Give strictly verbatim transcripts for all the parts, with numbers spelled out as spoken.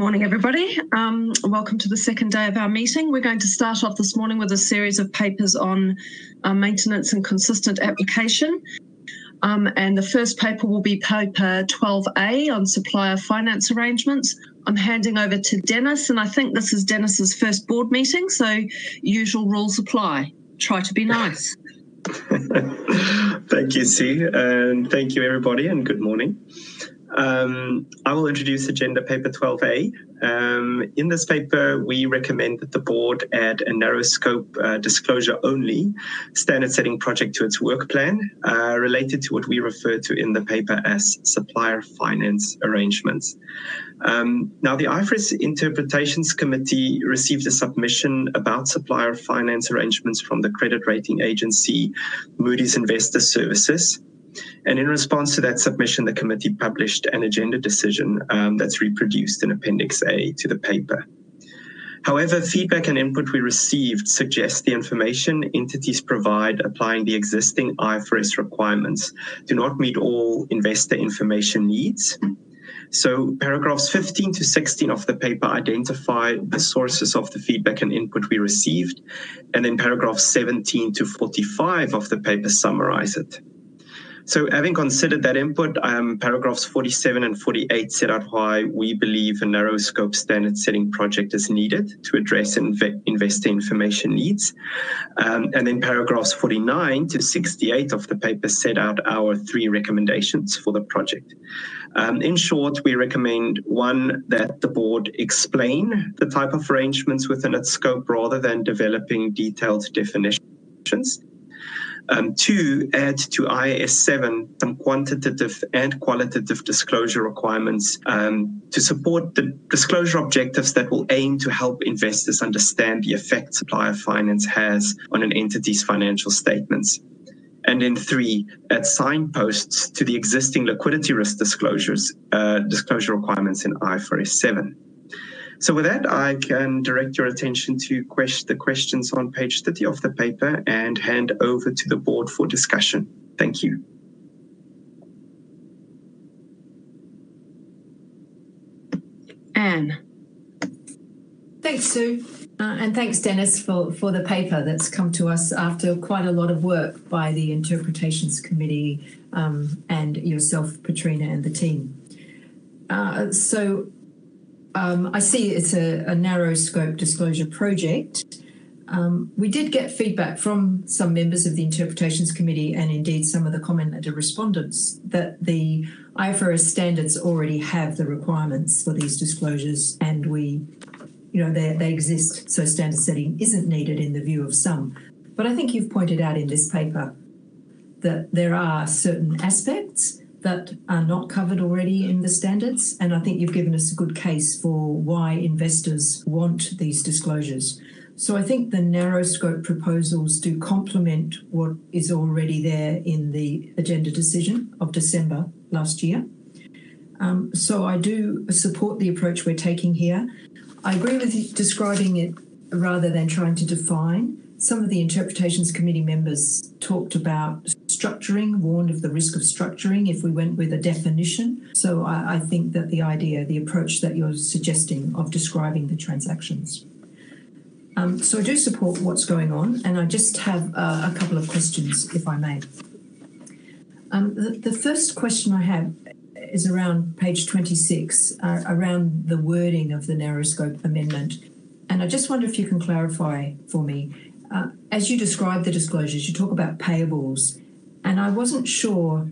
morning, everybody. Um, welcome to the second day of our meeting. We're going to start off this morning with a series of papers on uh, maintenance and consistent application. Um, and the first paper will be paper twelve A on supplier finance arrangements. I'm handing over to Dennis, and I think this is Dennis's first board meeting, so usual rules apply. Try to be nice. Thank you, Sue, and thank you, everybody, and good morning. Um, I will introduce agenda paper twelve A. Um, in this paper, we recommend that the board add a narrow scope uh, disclosure only standard setting project to its work plan uh, related to what we refer to in the paper as supplier finance arrangements. Um, now, the I F R S Interpretations Committee received a submission about supplier finance arrangements from the credit rating agency Moody's Investors Services. And in response to that submission, the committee published an agenda decision um, that's reproduced in Appendix A to the paper. However, feedback and input we received suggests the information entities provide applying the existing I F R S requirements do not meet all investor information needs. So paragraphs fifteen to sixteen of the paper identify the sources of the feedback and input we received, and then paragraphs seventeen to forty-five of the paper summarize it. So having considered that input, um, paragraphs forty-seven and forty-eight set out why we believe a narrow scope standard setting project is needed to address inv investor information needs. Um, and then paragraphs forty-nine to sixty-eight of the paper set out our three recommendations for the project. Um, in short, we recommend, one, that the board explain the type of arrangements within its scope rather than developing detailed definitions. Um, two, add to I A S seven some quantitative and qualitative disclosure requirements um, to support the disclosure objectives that will aim to help investors understand the effect supplier finance has on an entity's financial statements. And then three, add signposts to the existing liquidity risk disclosures, uh, disclosure requirements in I F R S seven. So with that, I can direct your attention to question, the questions on page thirty of the paper and hand over to the board for discussion. Thank you. Anne. Thanks, Sue. Uh, and thanks, Dennis, for, for the paper that's come to us after quite a lot of work by the Interpretations Committee um, and yourself, Petrina, and the team. Uh, so um, I see it's a, a narrow scope disclosure project. Um, we did get feedback from some members of the Interpretations Committee and indeed some of the comment letter respondents that the I F R S standards already have the requirements for these disclosures, and we You know, they, they exist, so standard setting isn't needed in the view of some. But I think you've pointed out in this paper that there are certain aspects that are not covered already in the standards, and I think you've given us a good case for why investors want these disclosures. So I think the narrow scope proposals do complement what is already there in the agenda decision of December last year. Um, so I do support the approach we're taking here. I agree with you describing it rather than trying to define. Some of the Interpretations Committee members talked about structuring, warned of the risk of structuring if we went with a definition. So I, I think that the idea, the approach that you're suggesting of describing the transactions. Um, so I do support what's going on, and I just have uh, a couple of questions, if I may. Um, the, the first question I have is around page twenty-six, uh, around the wording of the narrow scope amendment. And I just wonder if you can clarify for me. Uh, as you describe the disclosures, you talk about payables, and I wasn't sure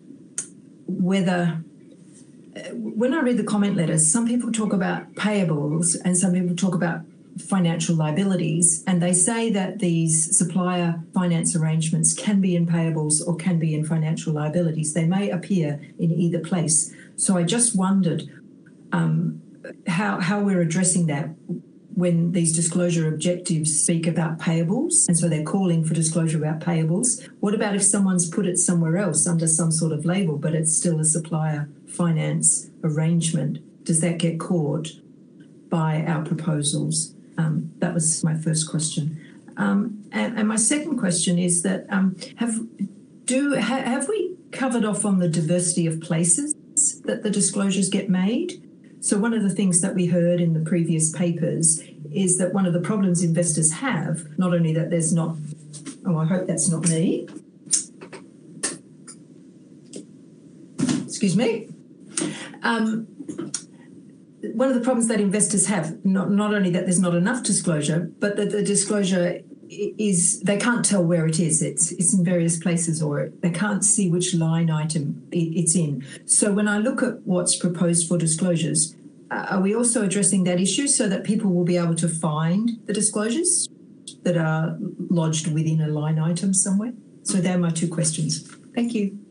whether, uh, when I read the comment letters, some people talk about payables and some people talk about financial liabilities, and they say that these supplier finance arrangements can be in payables or can be in financial liabilities. They may appear in either place. So I just wondered um, how, how we're addressing that when these disclosure objectives speak about payables, and so they're calling for disclosure about payables. What about if someone's put it somewhere else under some sort of label, but it's still a supplier finance arrangement? Does that get caught by our proposals? Um, that was my first question. Um, and, and my second question is that um, have do ha, have we covered off on the diversity of places that the disclosures get made? So one of the things that we heard in the previous papers is that one of the problems investors have, not only that there's not, oh, I hope that's not me. Excuse me. Um, one of the problems that investors have, not, not only that there's not enough disclosure, but that the disclosure is, they can't tell where it is. It's it's in various places, or they can't see which line item it's in. So when I look at what's proposed for disclosures, uh, are we also addressing that issue so that people will be able to find the disclosures that are lodged within a line item somewhere? So they're my two questions. Thank you.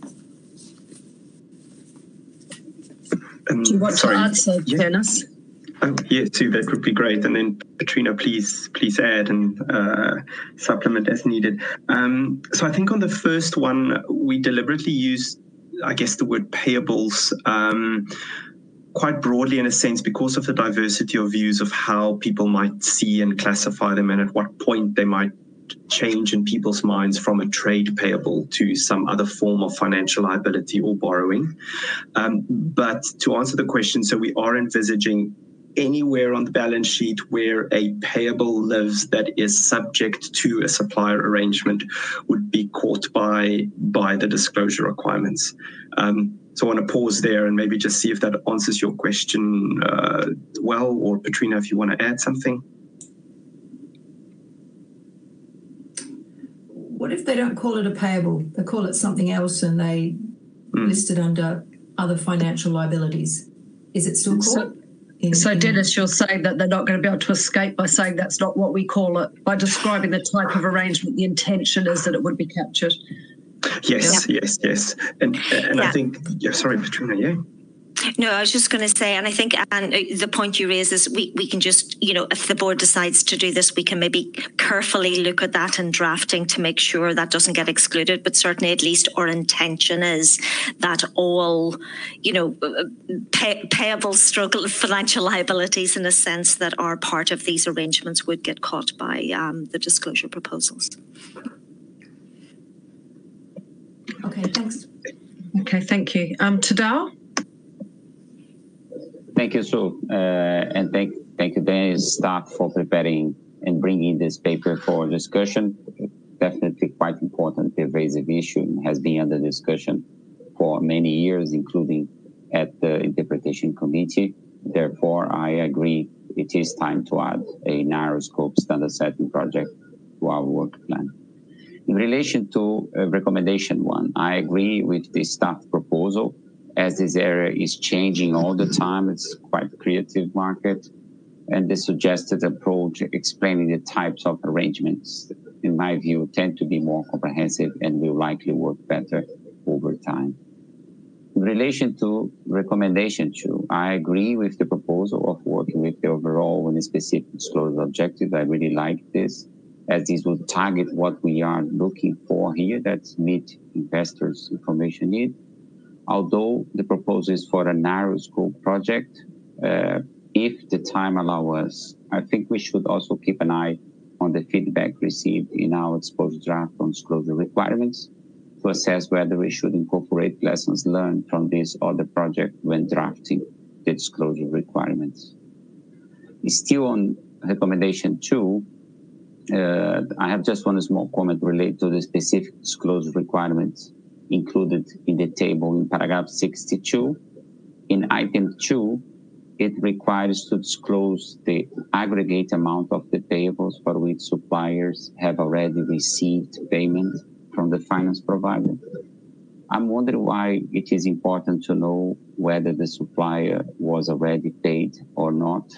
Um, Do you want sorry. to answer, yeah. Dennis? Oh, yeah, Sue, that would be great. And then Petrina, please, please add and uh, supplement as needed. Um, so I think on the first one, we deliberately used, I guess, the word payables um, quite broadly in a sense because of the diversity of views of how people might see and classify them and at what point they might change in people's minds from a trade payable to some other form of financial liability or borrowing. Um, but to answer the question, so we are envisaging anywhere on the balance sheet where a payable lives that is subject to a supplier arrangement would be caught by by the disclosure requirements. Um, so I want to pause there and maybe just see if that answers your question uh, well, or Petrina, if you want to add something. What if they don't call it a payable? They call it something else and they mm. list it under other financial liabilities. Is it still called? So, in, so in, Dennis, you're saying that they're not going to be able to escape by saying that's not what we call it, by describing the type of arrangement, the intention is that it would be captured. Yes, yeah. yes, yes. And and yeah. I think, yeah, sorry, Petrina, yeah. No, I was just going to say, and I think, and the point you raise is we, we can just, you know, if the board decides to do this, we can maybe carefully look at that in drafting to make sure that doesn't get excluded. But certainly, at least our intention is that all, you know, pay, payable struggle, financial liabilities in a sense that are part of these arrangements would get caught by um, the disclosure proposals. Okay, thanks. Okay, thank you. Um, Tadao? Thank you, Sue, uh, and thank thank you, Dennis, staff, for preparing and bringing this paper for discussion. Definitely quite important, pervasive issue, and has been under discussion for many years, including at the Interpretation Committee. Therefore, I agree it is time to add a narrow scope standard setting project to our work plan. In relation to uh, recommendation one, I agree with the staff proposal. As this area is changing all the time, it's quite a creative market. And the suggested approach explaining the types of arrangements, in my view, tend to be more comprehensive and will likely work better over time. In relation to recommendation two, I agree with the proposal of working with the overall and specific disclosure objective. I really like this, as this will target what we are looking for here, that's meet investors' information need. Although the proposal is for a narrow scope project, uh, if the time allows us, I think we should also keep an eye on the feedback received in our exposure draft on disclosure requirements to assess whether we should incorporate lessons learned from this other project when drafting the disclosure requirements. Still on recommendation two, uh, I have just one small comment related to the specific disclosure requirements included in the table in paragraph sixty-two. In item two, it requires to disclose the aggregate amount of the payables for which suppliers have already received payment from the finance provider. I'm wondering why it is important to know whether the supplier was already paid or not.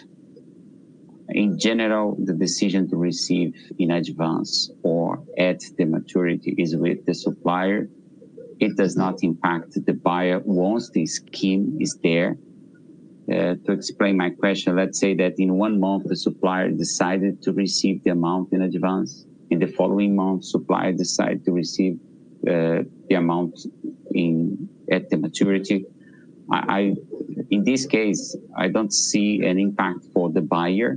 In general, the decision to receive in advance or at the maturity is with the supplier. It does not impact the buyer once the scheme is there. Uh, to explain my question, let's say that in one month, the supplier decided to receive the amount in advance. In the following month, supplier decided to receive uh, the amount in at the maturity. I, I, in this case, I don't see an impact for the buyer.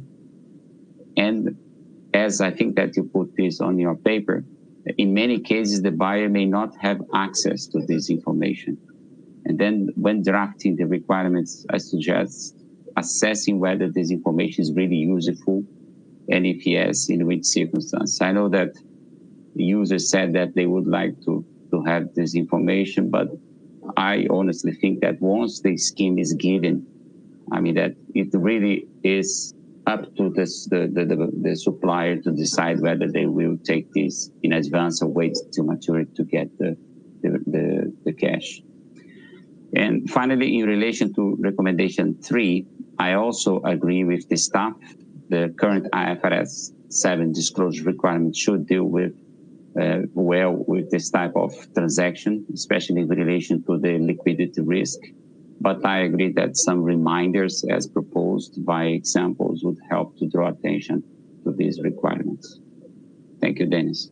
And as I think that you put this on your paper, in many cases, the buyer may not have access to this information. And then when drafting the requirements, I suggest assessing whether this information is really useful, and if yes, in which circumstance. I know that the users said that they would like to, to have this information, but I honestly think that once the scheme is given, I mean, that it really is up to this, the, the, the, the supplier to decide whether they will take this in advance or wait till maturity to get the, the, the, the cash. And finally, in relation to recommendation three, I also agree with the staff. The current I F R S seven disclosure requirement should deal with uh, well with this type of transaction, especially in relation to the liquidity risk. But I agree that some reminders as proposed by examples would help to draw attention to these requirements. Thank you, Dennis.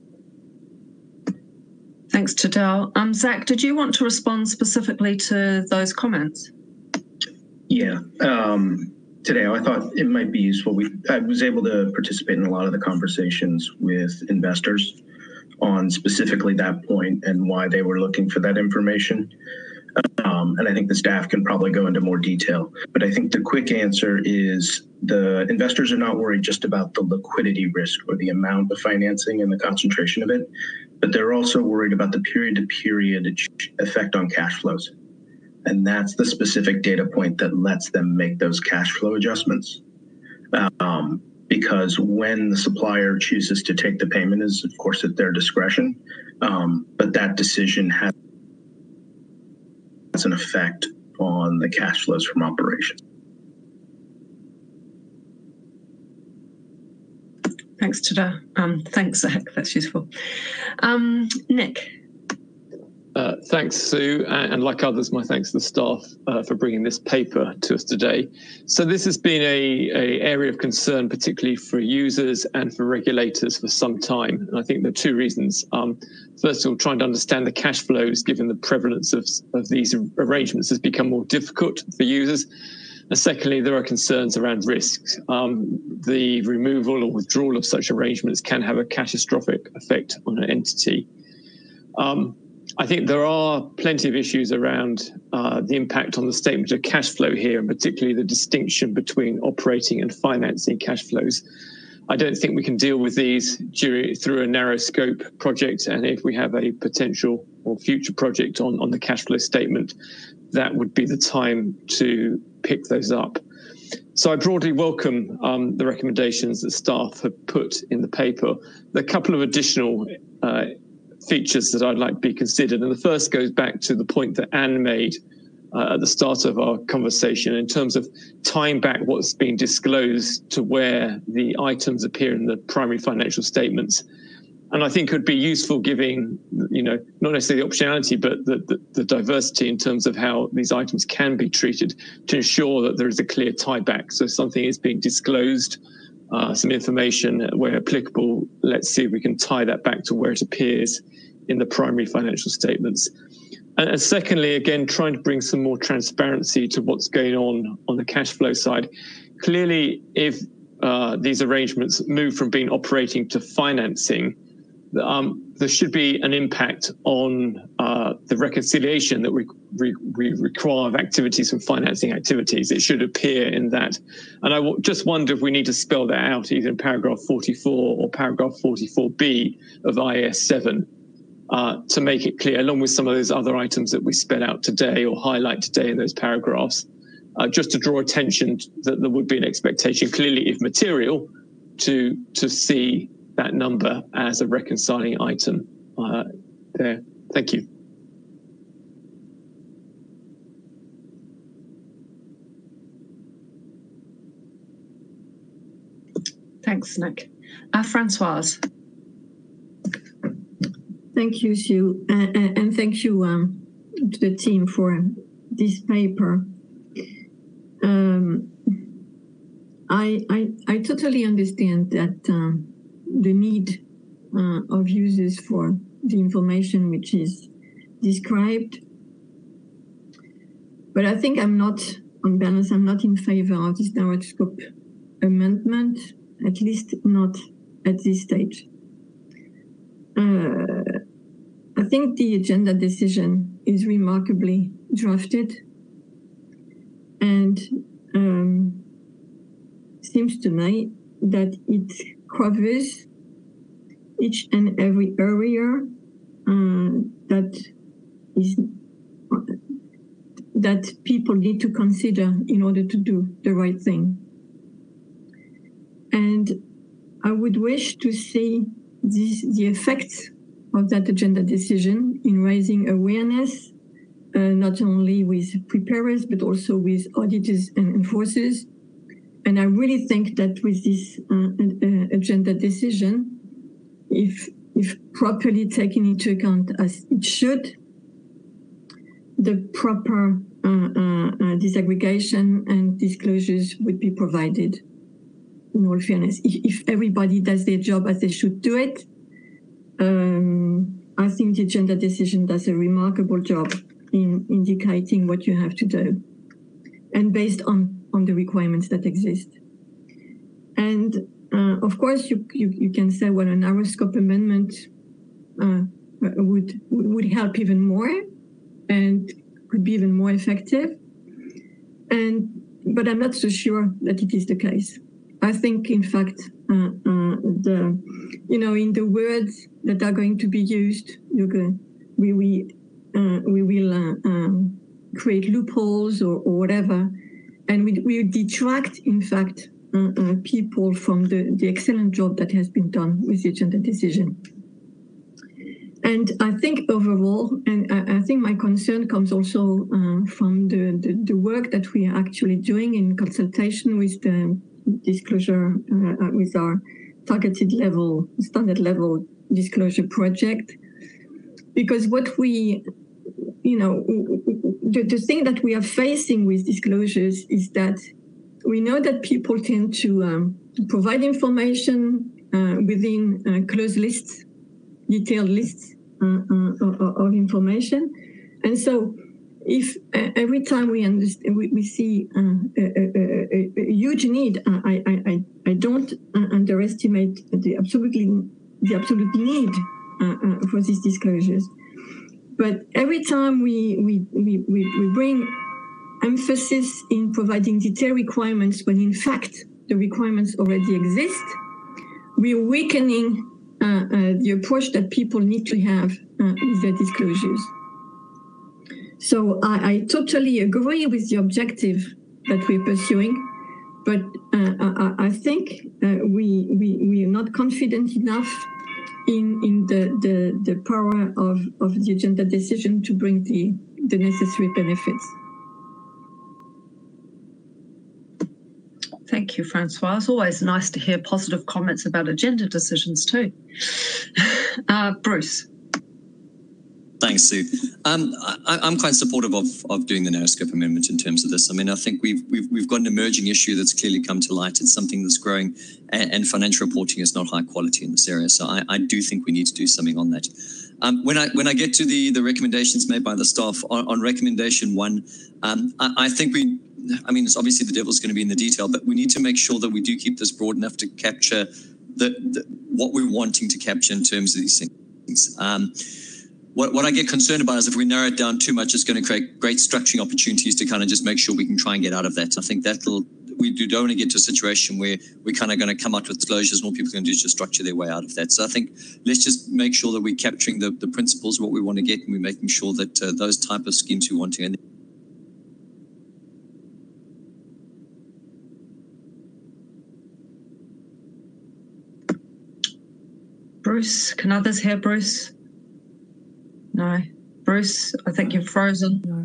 Thanks, Tadao. Um, Zach, did you want to respond specifically to those comments? Yeah. Um, today, I thought it might be useful. We, I was able to participate in a lot of the conversations with investors on specifically that point and why they were looking for that information. Um, and I think the staff can probably go into more detail. But I think the quick answer is the investors are not worried just about the liquidity risk or the amount of financing and the concentration of it, but they're also worried about the period-to-period effect on cash flows. And that's the specific data point that lets them make those cash flow adjustments. Um, because when the supplier chooses to take the payment is, of course, at their discretion, um, but that decision has an effect on the cash flows from operations. Thanks, Tada. Um, thanks, Zach. That's useful. Um, Nick. Uh, thanks, Sue, and, and like others, my thanks to the staff uh, for bringing this paper to us today. So this has been a, a area of concern, particularly for users and for regulators for some time. And I think there are two reasons. Um, first of all, trying to understand the cash flows, given the prevalence of, of these arrangements, has become more difficult for users. And secondly, there are concerns around risks. Um, the removal or withdrawal of such arrangements can have a catastrophic effect on an entity. Um, I think there are plenty of issues around uh, the impact on the statement of cash flow here, and particularly the distinction between operating and financing cash flows. I don't think we can deal with these during, through a narrow scope project, and if we have a potential or future project on, on the cash flow statement, that would be the time to pick those up. So I broadly welcome um, the recommendations that staff have put in the paper. There are a couple of additional uh, features that I'd like to be considered. And the first goes back to the point that Anne made uh, at the start of our conversation in terms of tying back what's being disclosed to where the items appear in the primary financial statements. And I think it would be useful giving, you know, not necessarily the optionality, but the, the, the diversity in terms of how these items can be treated to ensure that there is a clear tie back. So something is being disclosed, Uh, some information where applicable, let's see if we can tie that back to where it appears in the primary financial statements. And, and secondly, again, trying to bring some more transparency to what's going on on the cash flow side. Clearly, if uh, these arrangements move from being operating to financing, um, there should be an impact on uh, the reconciliation that we, we, we require of activities from financing activities. It should appear in that. And I w just wonder if we need to spell that out either in paragraph forty-four or paragraph forty-four B of I A S seven uh, to make it clear, along with some of those other items that we spell out today or highlight today in those paragraphs, uh, just to draw attention that there would be an expectation, clearly if material, to, to see that number as a reconciling item uh, there. Thank you. Thanks, Nick. Uh, Francoise. Thank you, Sue, uh, and thank you um, to the team for this paper. Um, I, I, I totally understand that um, the need uh, of users for the information which is described. But I think I'm not, on balance, I'm not in favor of this narrow scope amendment, at least not at this stage. Uh, I think the agenda decision is remarkably drafted, and um, seems to me that it covers each and every area uh, that is that people need to consider in order to do the right thing. And I would wish to see this, the effects of that agenda decision in raising awareness, uh, not only with preparers, but also with auditors and enforcers. And I really think that with this uh, uh, agenda decision, if, if properly taken into account as it should, the proper uh, uh, uh, disaggregation and disclosures would be provided. In all fairness, if, if everybody does their job as they should do it, um, I think the agenda decision does a remarkable job in indicating what you have to do, and based on, on the requirements that exist. And uh, of course, you, you, you can say, well, a narrow scope amendment uh, would, would help even more and could be even more effective. And, but I'm not so sure that it is the case. I think, in fact, uh, uh, the, you know, in the words that are going to be used, you're going, we, we, uh, we will uh, um, create loopholes or, or whatever, and we, we detract, in fact, uh, uh, people from the, the excellent job that has been done with the agenda decision. And I think overall, and I, I think my concern comes also uh, from the, the, the work that we are actually doing in consultation with the disclosure uh, with our targeted level, standard level disclosure project. Because what we, you know, the, the thing that we are facing with disclosures is that we know that people tend to um, provide information uh, within uh, closed lists, detailed lists uh, uh, of information. And so if uh, every time we understand, we, we see uh, a, a, a, a huge need, uh, I, I, I don't uh, underestimate the absolutely the absolute need uh, uh, for these disclosures. But every time we we, we, we, we bring emphasis in providing detailed requirements when in fact the requirements already exist, we're weakening uh, uh, the approach that people need to have uh, with their disclosures. So I, I totally agree with the objective that we're pursuing, but uh, I, I think uh, we, we we are not confident enough in in the the, the power of, of the agenda decision to bring the, the necessary benefits. Thank you, Francois. It's always nice to hear positive comments about agenda decisions too. Uh, Bruce. Thanks, Sue. Um, I, I'm quite supportive of, of doing the narrow scope amendment in terms of this. I mean, I think we've, we've, we've got an emerging issue that's clearly come to light. It's something that's growing, and, and financial reporting is not high quality in this area. So I, I do think we need to do something on that. Um, when I when I get to the, the recommendations made by the staff, on, on recommendation one, um, I, I think we, I mean, it's obviously the devil's going to be in the detail, but we need to make sure that we do keep this broad enough to capture the, the what we're wanting to capture in terms of these things. Um, What, what I get concerned about is if we narrow it down too much, it's going to create great structuring opportunities to kind of just make sure we can try and get out of that. I think that'll, we do don't want to get to a situation where we're kind of going to come out with disclosures and all people are going to do is just structure their way out of that. So I think let's just make sure that we're capturing the, the principles, what we want to get, and we're making sure that uh, those type of schemes we want to end. Bruce, can others hear Bruce? No. Bruce, I think you're frozen. No.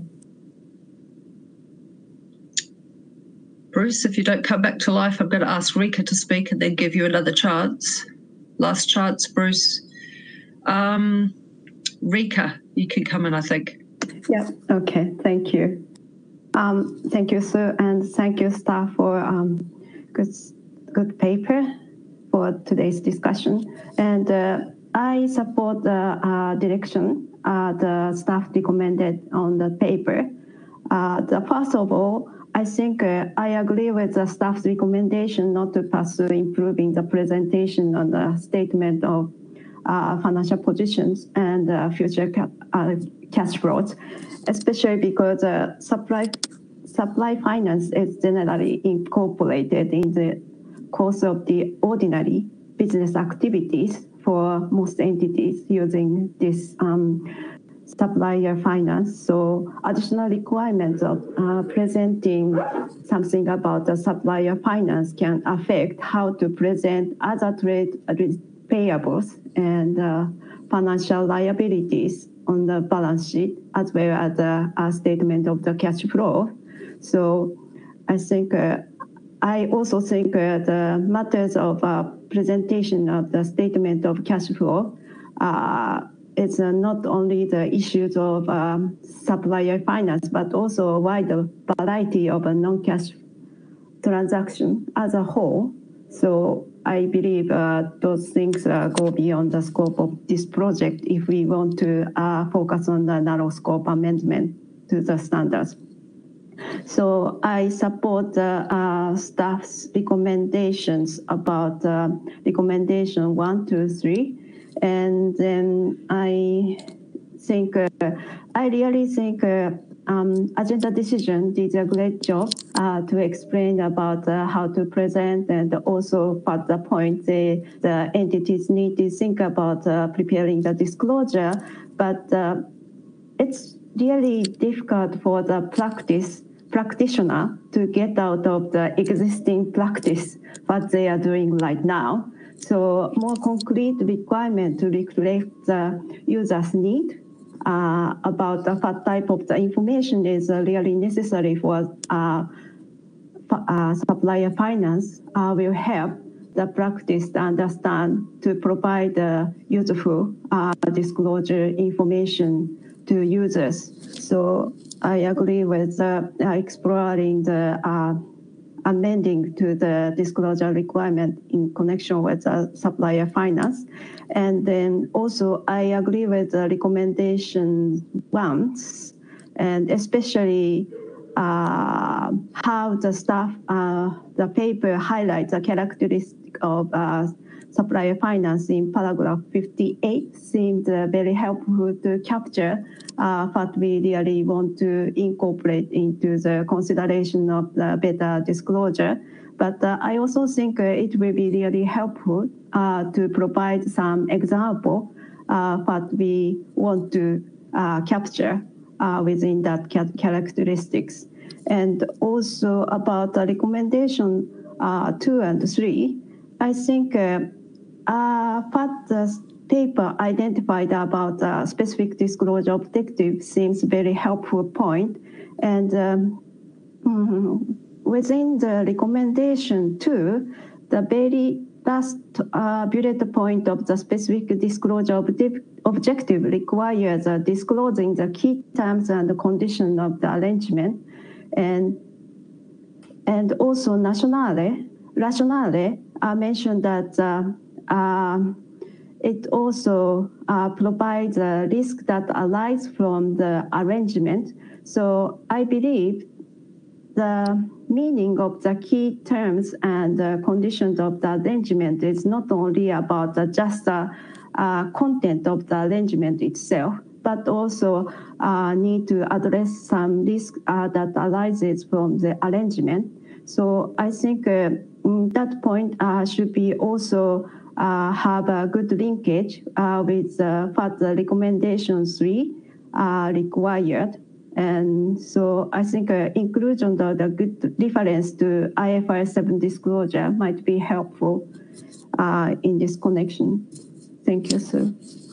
Bruce, if you don't come back to life, I'm going to ask Rika to speak and then give you another chance. Last chance, Bruce. Um, Rika, you can come in, I think. Yeah, okay, thank you. Um, thank you, Sue, and thank you, staff, for um, good, good paper for today's discussion. And uh, I support the uh, direction uh, the staff recommended on the paper. Uh, the, first of all, I think uh, I agree with the staff's recommendation not to pursue improving the presentation on the statement of uh, financial positions and uh, future ca uh, cash flows. especially because uh, supply supply finance is generally incorporated in the course of the ordinary business activities for most entities using this um, supplier finance. So additional requirements of uh, presenting something about the supplier finance can affect how to present other trade payables and uh, financial liabilities on the balance sheet, as well as a, a statement of the cash flow. So I think, uh, I also think uh, the matters of uh, presentation of the statement of cash flow uh, it's uh, not only the issues of um, supplier finance, but also a wider variety of a non-cash transaction as a whole. So I believe uh, those things uh, go beyond the scope of this project if we want to uh, focus on the narrow scope amendment to the standards. So I support the uh, staff's recommendations about uh, recommendation one, two, three. And then I think, uh, I really think uh, um, Agenda Decision did a great job uh, to explain about uh, how to present, and also at the point the, the entities need to think about uh, preparing the disclosure. But uh, it's really difficult for the practice practitioner to get out of the existing practice what they are doing right now. So more concrete requirement to reflect the user's need uh, about uh, what type of the information is uh, really necessary for uh, uh, supplier finance uh, will help the practice to understand to provide uh, useful uh, disclosure information to users. So I agree with uh, exploring the uh, amending to the disclosure requirement in connection with uh, supplier finance. And then also I agree with the recommendation ones, and especially uh, how the staff, uh, the paper highlights the characteristic of uh, supplier finance in paragraph fifty-eight seemed uh, very helpful to capture uh, what we really want to incorporate into the consideration of the better disclosure. But uh, I also think uh, it will be really helpful uh, to provide some example uh, what we want to uh, capture uh, within that ca characteristics. And also about the recommendation uh, two and three, I think uh, uh, what the paper identified about uh, specific disclosure objective seems very helpful point. And um, mm, within the recommendation two, the very last uh, bullet point of the specific disclosure objective, objective requires uh, disclosing the key terms and the condition of the arrangement. And, and also rationale, rationale uh, mentioned that uh, uh, it also uh, provides a risk that arises from the arrangement. So I believe the meaning of the key terms and the conditions of the arrangement is not only about the just the uh, content of the arrangement itself, but also uh, need to address some risk uh, that arises from the arrangement. So I think uh, that point uh, should be also uh, have a good linkage uh, with uh, what the recommendation three uh, required. And so I think uh, inclusion of the good reference to I F R S seven disclosure might be helpful uh, in this connection. Thank you, Sue.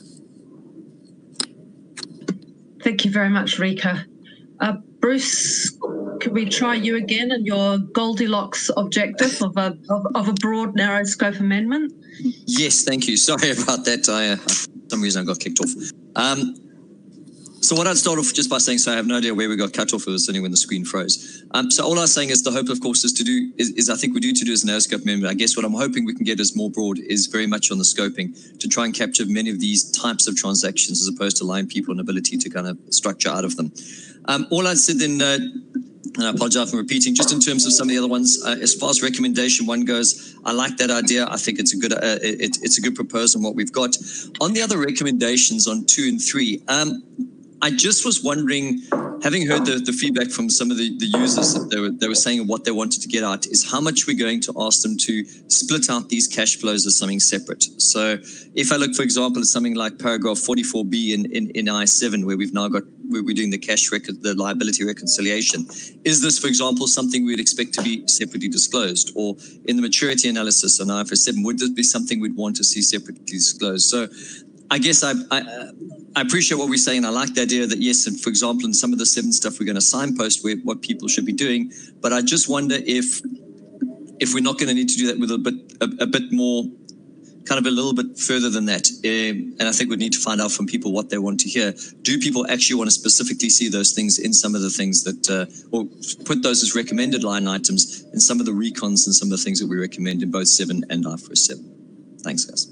Thank you very much, Rika. Uh, Bruce, could we try you again and your Goldilocks objective of a, of, of a broad, narrow scope amendment? Yes, thank you. Sorry about that. I, uh, for some reason I got kicked off. Um, So what I'd start off just by saying, so I have no idea where we got cut off. It was sitting when the screen froze. Um, so all I was saying is the hope, of course, is to do, is, is I think we do to do as an narrow scope amendment. I guess what I'm hoping we can get as more broad is very much on the scoping to try and capture many of these types of transactions as opposed to allowing people an ability to kind of structure out of them. Um, all I said then, uh, and I apologize for repeating, just in terms of some of the other ones, uh, as far as recommendation one goes, I like that idea. I think it's a good, uh, it, it's a good proposal on what we've got. On the other recommendations on two and three, um, I just was wondering, having heard the, the feedback from some of the, the users that they were, they were saying what they wanted to get out is how much we're going to ask them to split out these cash flows as something separate. So if I look, for example, at something like paragraph forty-four B in, in, in I seven, where we've now got, where we're doing the cash record, the liability reconciliation, is this, for example, something we'd expect to be separately disclosed? Or in the maturity analysis on I F R S seven, would this be something we'd want to see separately disclosed? So I guess I, I, I appreciate what we're saying. I like the idea that, yes, and for example, in some of the seven stuff, we're going to signpost where, what people should be doing. But I just wonder if if we're not going to need to do that with a bit a, a bit more, kind of a little bit further than that. Um, and I think we need to find out from people what they want to hear. Do people actually want to specifically see those things in some of the things that, uh, or put those as recommended line items in some of the recons and some of the things that we recommend in both seven and I F R S seven? Thanks, guys.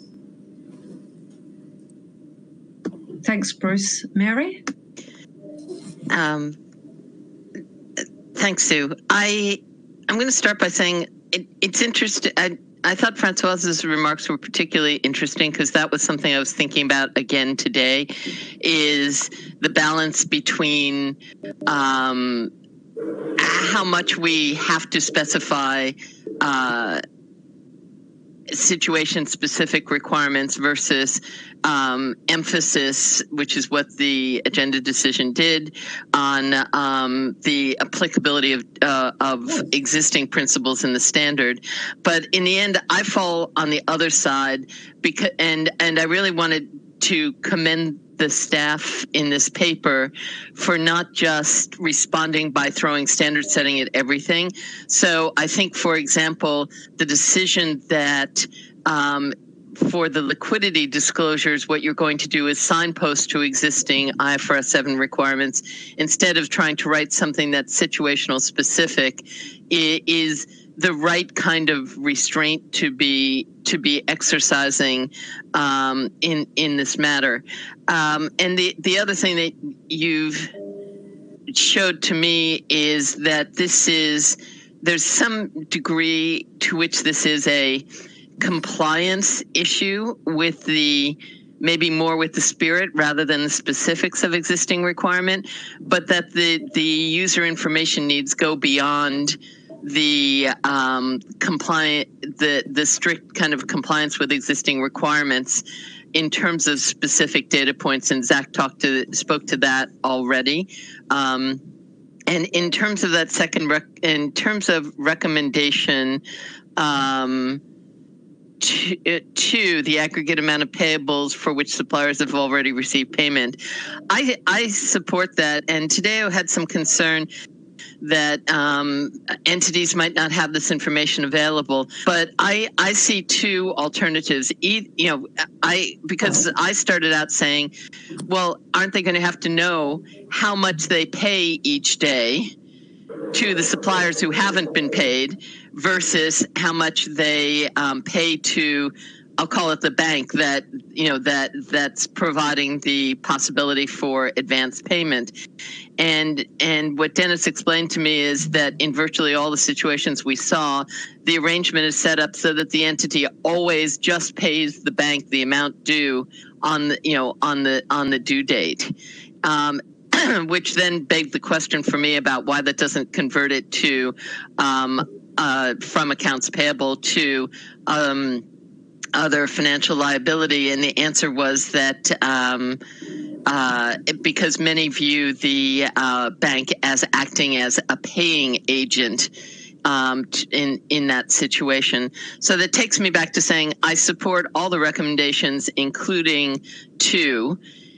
Thanks, Bruce. Mary? Um, thanks, Sue. I, I'm going to start by saying it, it's interesting. I, I thought Francoise's remarks were particularly interesting because that was something I was thinking about again today, is the balance between um, how much we have to specify uh, situation-specific requirements versus um, emphasis, which is what the agenda decision did, on um, the applicability of uh, of existing principles in the standard. But in the end, I fall on the other side, because and and I really wanted to commend the staff in this paper for not just responding by throwing standard setting at everything. So I think, for example, the decision that um, for the liquidity disclosures, what you're going to do is signpost to existing I F R S seven requirements instead of trying to write something that's situational specific, is the right kind of restraint to be to be exercising um, in in this matter. Um, and the the other thing that you've showed to me is that this is there's some degree to which this is a compliance issue with the maybe more with the spirit rather than the specifics of existing requirement, but that the the user information needs go beyond the um, compliant, the the strict kind of compliance with existing requirements in terms of specific data points. And Zach talked to spoke to that already. Um, and in terms of that second, rec in terms of recommendation um, to, to the aggregate amount of payables for which suppliers have already received payment, I I support that. And today I had some concern that um, entities might not have this information available, but I I see two alternatives. E, you know, I because I started out saying, well, aren't they going to have to know how much they pay each day to the suppliers who haven't been paid versus how much they um, pay to, I'll call it the bank that, you know, that that's providing the possibility for advance payment. And and what Dennis explained to me is that in virtually all the situations we saw, the arrangement is set up so that the entity always just pays the bank the amount due on the, you know, on the on the due date. Um, which then begged the question for me about why that doesn't convert it to um, uh, from accounts payable to um, other financial liability. And the answer was that um, uh, because many view the uh, bank as acting as a paying agent um, in, in that situation. So that takes me back to saying I support all the recommendations, including two.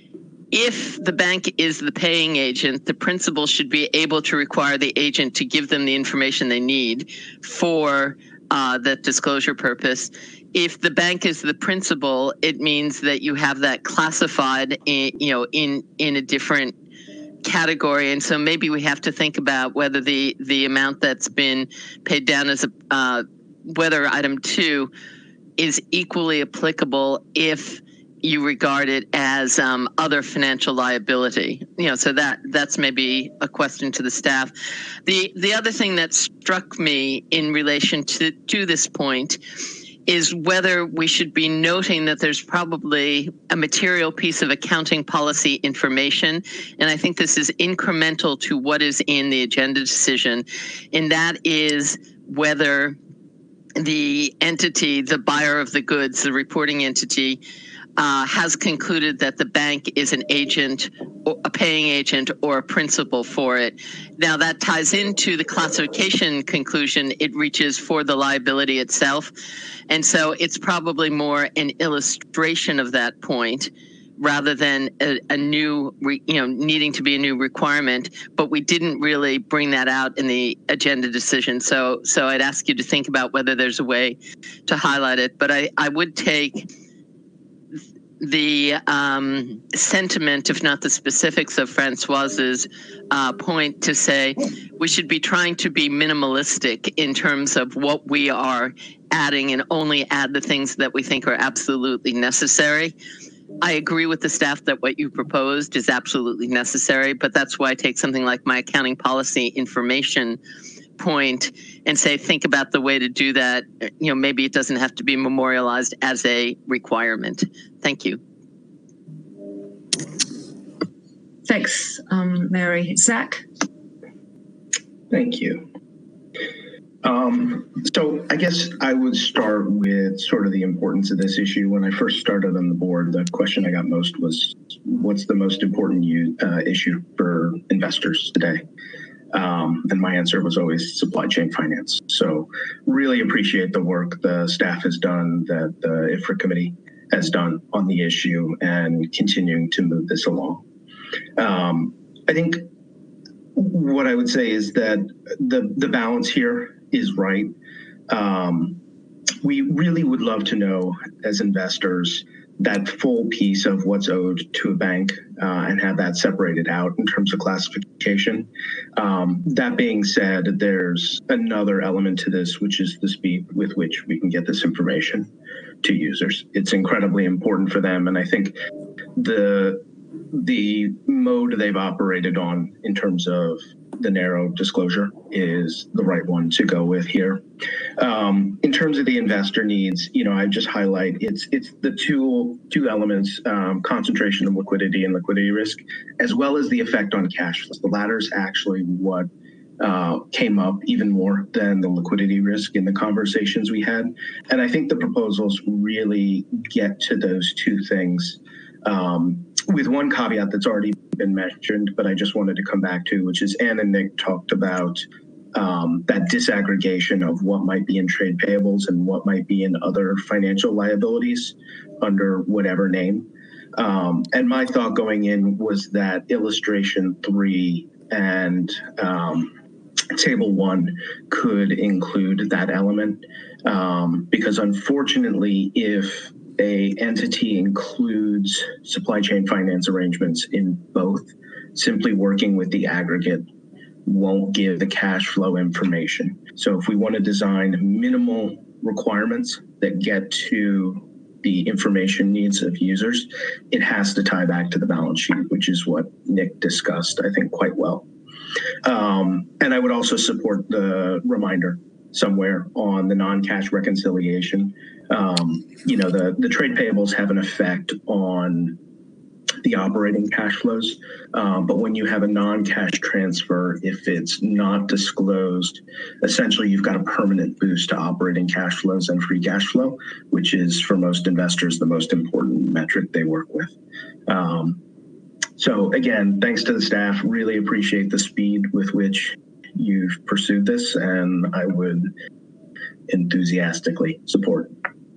If the bank is the paying agent, the principal should be able to require the agent to give them the information they need for uh, that disclosure purpose. If the bank is the principal, it means that you have that classified in, you know, in in a different category. And so maybe we have to think about whether the the amount that's been paid down as a uh, whether item two is equally applicable if you regard it as um, other financial liability. You know, so that that's maybe a question to the staff. The the other thing that struck me in relation to to this point is whether we should be noting that there's probably a material piece of accounting policy information. And I think this is incremental to what is in the agenda decision. And that is whether the entity, the buyer of the goods, the reporting entity, Uh, has concluded that the bank is an agent, or a paying agent, or a principal for it. Now that ties into the classification conclusion it reaches for the liability itself. And so it's probably more an illustration of that point rather than a, a new, re, you know, needing to be a new requirement, but we didn't really bring that out in the agenda decision. So, so I'd ask you to think about whether there's a way to highlight it, but I, I would take the um, sentiment, if not the specifics of Francoise's uh, point to say we should be trying to be minimalistic in terms of what we are adding and only add the things that we think are absolutely necessary. I agree with the staff that what you proposed is absolutely necessary, but that's why I take something like my accounting policy information point and say, think about the way to do that. You know, maybe it doesn't have to be memorialized as a requirement. Thank you. Thanks, um, Mary. Zach? Thank you. Um, so I guess I would start with sort of the importance of this issue. When I first started on the board, the question I got most was, what's the most important uh, issue for investors today? Um, and my answer was always supply chain finance. So really appreciate the work the staff has done, that the I F R A committee has done on the issue and continuing to move this along. Um, I think what I would say is that the, the balance here is right. Um, we really would love to know as investors that full piece of what's owed to a bank uh, and have that separated out in terms of classification. Um, that being said, there's another element to this, which is the speed with which we can get this information to users. It's incredibly important for them. And I think the the mode they've operated on in terms of the narrow disclosure is the right one to go with here. Um, in terms of the investor needs, you know, I just highlight it's it's the two two elements, um, concentration of liquidity and liquidity risk, as well as the effect on cash flows. The latter is actually what uh, came up even more than the liquidity risk in the conversations we had. And I think the proposals really get to those two things. Um, with one caveat that's already been mentioned, but I just wanted to come back to, which is Ann and Nick talked about um, that disaggregation of what might be in trade payables and what might be in other financial liabilities under whatever name. Um, and my thought going in was that illustration three and um, table one could include that element um, because unfortunately, if a entity includes supply chain finance arrangements in both, simply working with the aggregate won't give the cash flow information. So if we want to design minimal requirements that get to the information needs of users, it has to tie back to the balance sheet, which is what Nick discussed, I think, quite well. Um, and I would also support the reminder somewhere on the non-cash reconciliation. Um, you know, the, the trade payables have an effect on the operating cash flows. Um, but when you have a non-cash transfer, if it's not disclosed, essentially you've got a permanent boost to operating cash flows and free cash flow, which is for most investors the most important metric they work with. Um, so again, thanks to the staff, really appreciate the speed with which you've pursued this, and I would enthusiastically support.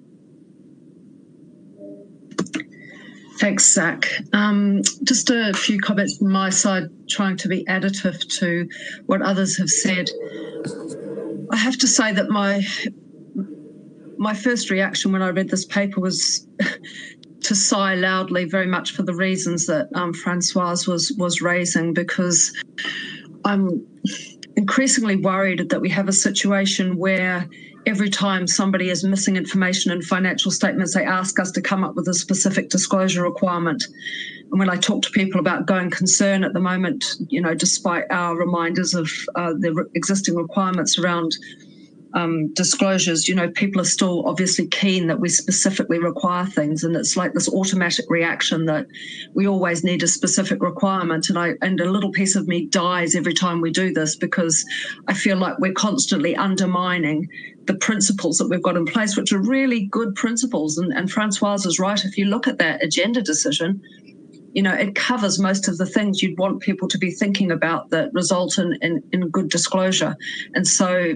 Thanks, Zach. Um, just a few comments from my side, trying to be additive to what others have said. I have to say that my my first reaction when I read this paper was to sigh loudly, very much for the reasons that um, Francoise was was raising, because I'm increasingly worried that we have a situation where every time somebody is missing information in financial statements, they ask us to come up with a specific disclosure requirement. And when I talk to people about going concern at the moment, you know, despite our reminders of uh, the existing requirements around um, disclosures, you know, people are still obviously keen that we specifically require things, and it's like this automatic reaction that we always need a specific requirement. And I and a little piece of me dies every time we do this, because I feel like we're constantly undermining the principles that we've got in place, which are really good principles. And, and Francoise is right. If you look at that agenda decision, you know, it covers most of the things you'd want people to be thinking about that result in, in, in good disclosure. And so,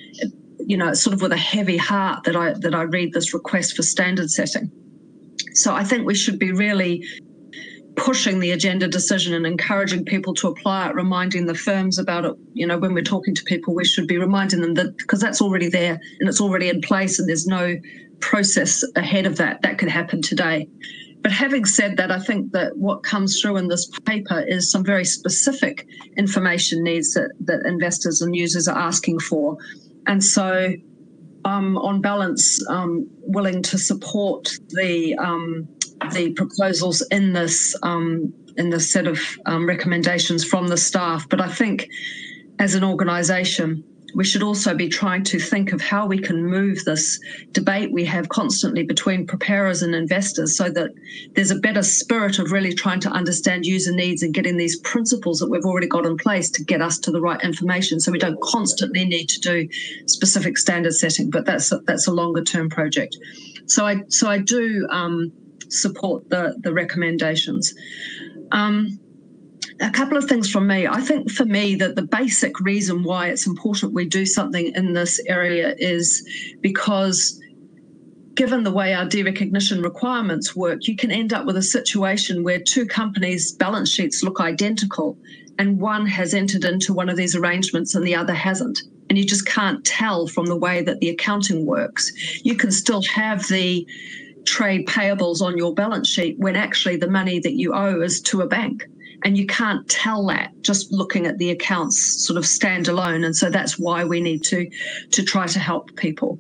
you know, it's sort of with a heavy heart that I that I read this request for standard setting. So I think we should be really pushing the agenda decision and encouraging people to apply it, reminding the firms about it. You know, when we're talking to people, we should be reminding them that, because that's already there and it's already in place, and there's no process ahead of that. That could happen today. But having said that, I think that what comes through in this paper is some very specific information needs that, that investors and users are asking for. And so I'm, on balance, um, willing to support the um, the proposals in this um, in this set of um, recommendations from the staff. But I think as an organisation, we should also be trying to think of how we can move this debate we have constantly between preparers and investors, so that there's a better spirit of really trying to understand user needs and getting these principles that we've already got in place to get us to the right information, so we don't constantly need to do specific standard setting. But that's a, that's a longer term project. So I so I do um, support the the recommendations. Um, A couple of things from me. I think for me that the basic reason why it's important we do something in this area is because, given the way our derecognition requirements work, you can end up with a situation where two companies' balance sheets look identical and one has entered into one of these arrangements and the other hasn't. And you just can't tell from the way that the accounting works. You can still have the trade payables on your balance sheet when actually the money that you owe is to a bank. And you can't tell that just looking at the accounts sort of standalone. And so that's why we need to to try to help people.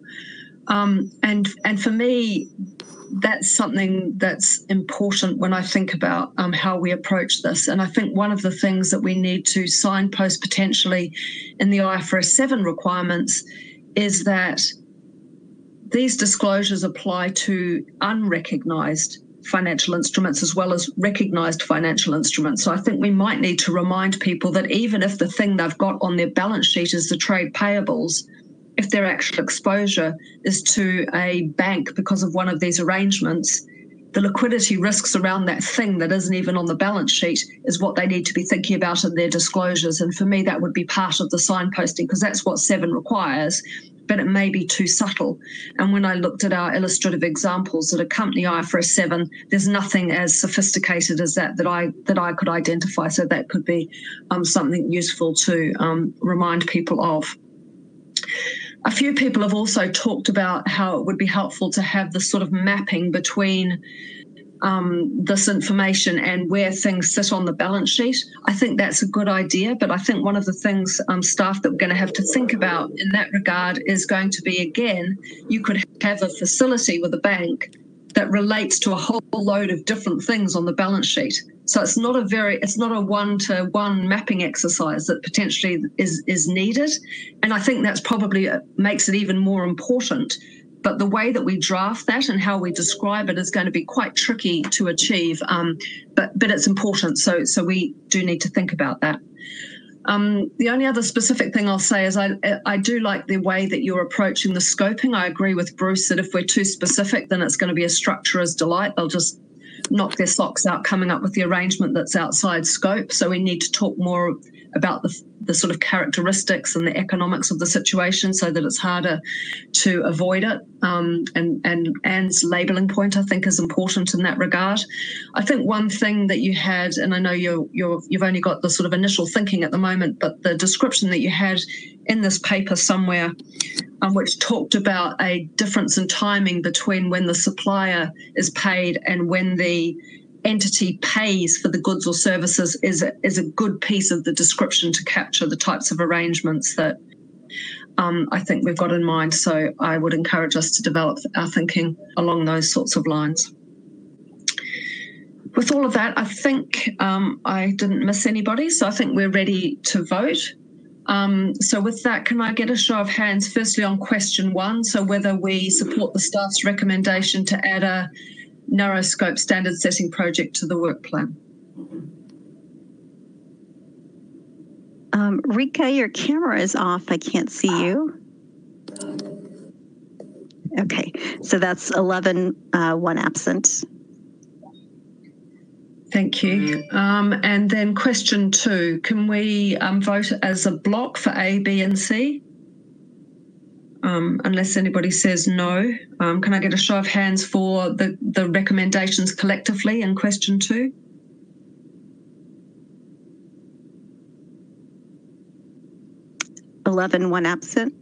Um, and and for me, that's something that's important when I think about um, how we approach this. And I think one of the things that we need to signpost potentially in the I F R S seven requirements is that these disclosures apply to unrecognised financial instruments as well as recognised financial instruments. So I think we might need to remind people that even if the thing they've got on their balance sheet is the trade payables, if their actual exposure is to a bank because of one of these arrangements, the liquidity risks around that thing that isn't even on the balance sheet is what they need to be thinking about in their disclosures. And for me, that would be part of the signposting, because that's what seven requires, but it may be too subtle. And when I looked at our illustrative examples that accompany I F R S seven, there's nothing as sophisticated as that that I that I could identify. So that could be um, something useful to um, remind people of. A few people have also talked about how it would be helpful to have this sort of mapping between um, this information and where things sit on the balance sheet. I think that's a good idea, but I think one of the things um, staff that we're going to have to think about in that regard is going to be, again, you could have a facility with a bank that relates to a whole load of different things on the balance sheet. So it's not a very, it's not a one-to-one mapping exercise that potentially is, is needed. And I think that's probably makes it even more important. But the way that we draft that and how we describe it is going to be quite tricky to achieve. Um, but but it's important. So so we do need to think about that. Um, the only other specific thing I'll say is I I do like the way that you're approaching the scoping. I agree with Bruce that if we're too specific, then it's going to be a structure as delight. They'll just knock their socks out coming up with the arrangement that's outside scope. So we need to talk more about the, the sort of characteristics and the economics of the situation so that it's harder to avoid it. Um, and, and Anne's labelling point, I think, is important in that regard. I think one thing that you had, and I know you're, you're, you've only got the sort of initial thinking at the moment, but the description that you had in this paper somewhere, um, which talked about a difference in timing between when the supplier is paid and when the entity pays for the goods or services is a, is a good piece of the description to capture the types of arrangements that um, I think we've got in mind. So I would encourage us to develop our thinking along those sorts of lines. With all of that, I think um, I didn't miss anybody, so I think we're ready to vote. Um, so with that, can I get a show of hands firstly on question one, so whether we support the staff's recommendation to add a narrow scope standard setting project to the work plan? Um, Rika, your camera is off. I can't see you. Okay, so that's eleven, uh, one absent. Thank you. Um, and then question two, can we um, vote as a block for A, B and C? Um, unless anybody says no. Um, can I get a show of hands for the, the recommendations collectively in question two? eleven, one absent.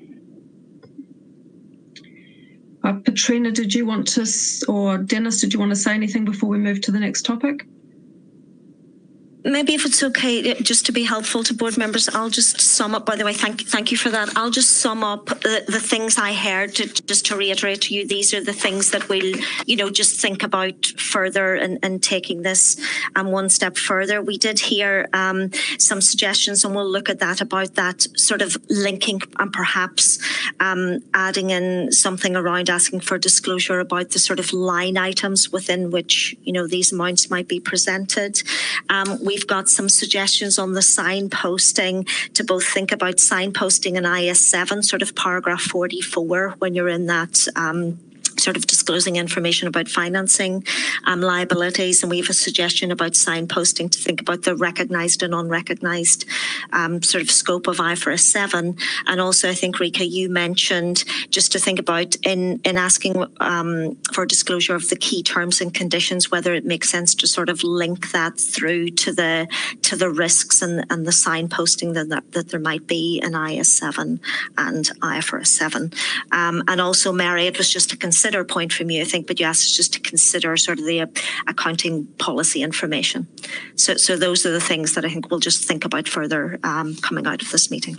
Uh, Petrina, did you want to, or Dennis, did you want to say anything before we move to the next topic? Maybe if it's okay, just to be helpful to board members, I'll just sum up, by the way, thank, thank you for that. I'll just sum up the, the things I heard, to, just to reiterate to you, these are the things that we'll, you know, just think about further and, and taking this um, one step further. We did hear um, some suggestions, and we'll look at that, about that sort of linking and perhaps um, adding in something around asking for disclosure about the sort of line items within which, you know, these amounts might be presented. Um, we We've got some suggestions on the signposting, to both think about signposting in I S seven, sort of paragraph forty-four, when you're in that um, sort of disclosing information about financing um, liabilities. And we have a suggestion about signposting to think about the recognised and unrecognised um, sort of scope of I F R S seven. And also, I think, Rika, you mentioned just to think about in, in asking um, for disclosure of the key terms and conditions, whether it makes sense to sort of link that through to the to the risks and, and the signposting that, that, that there might be in I S seven and I F R S seven. Um, and also, Mary, it was just a consider point from you, I think, but you asked us just to consider sort of the uh, accounting policy information. So, so those are the things that I think we'll just think about further um, coming out of this meeting.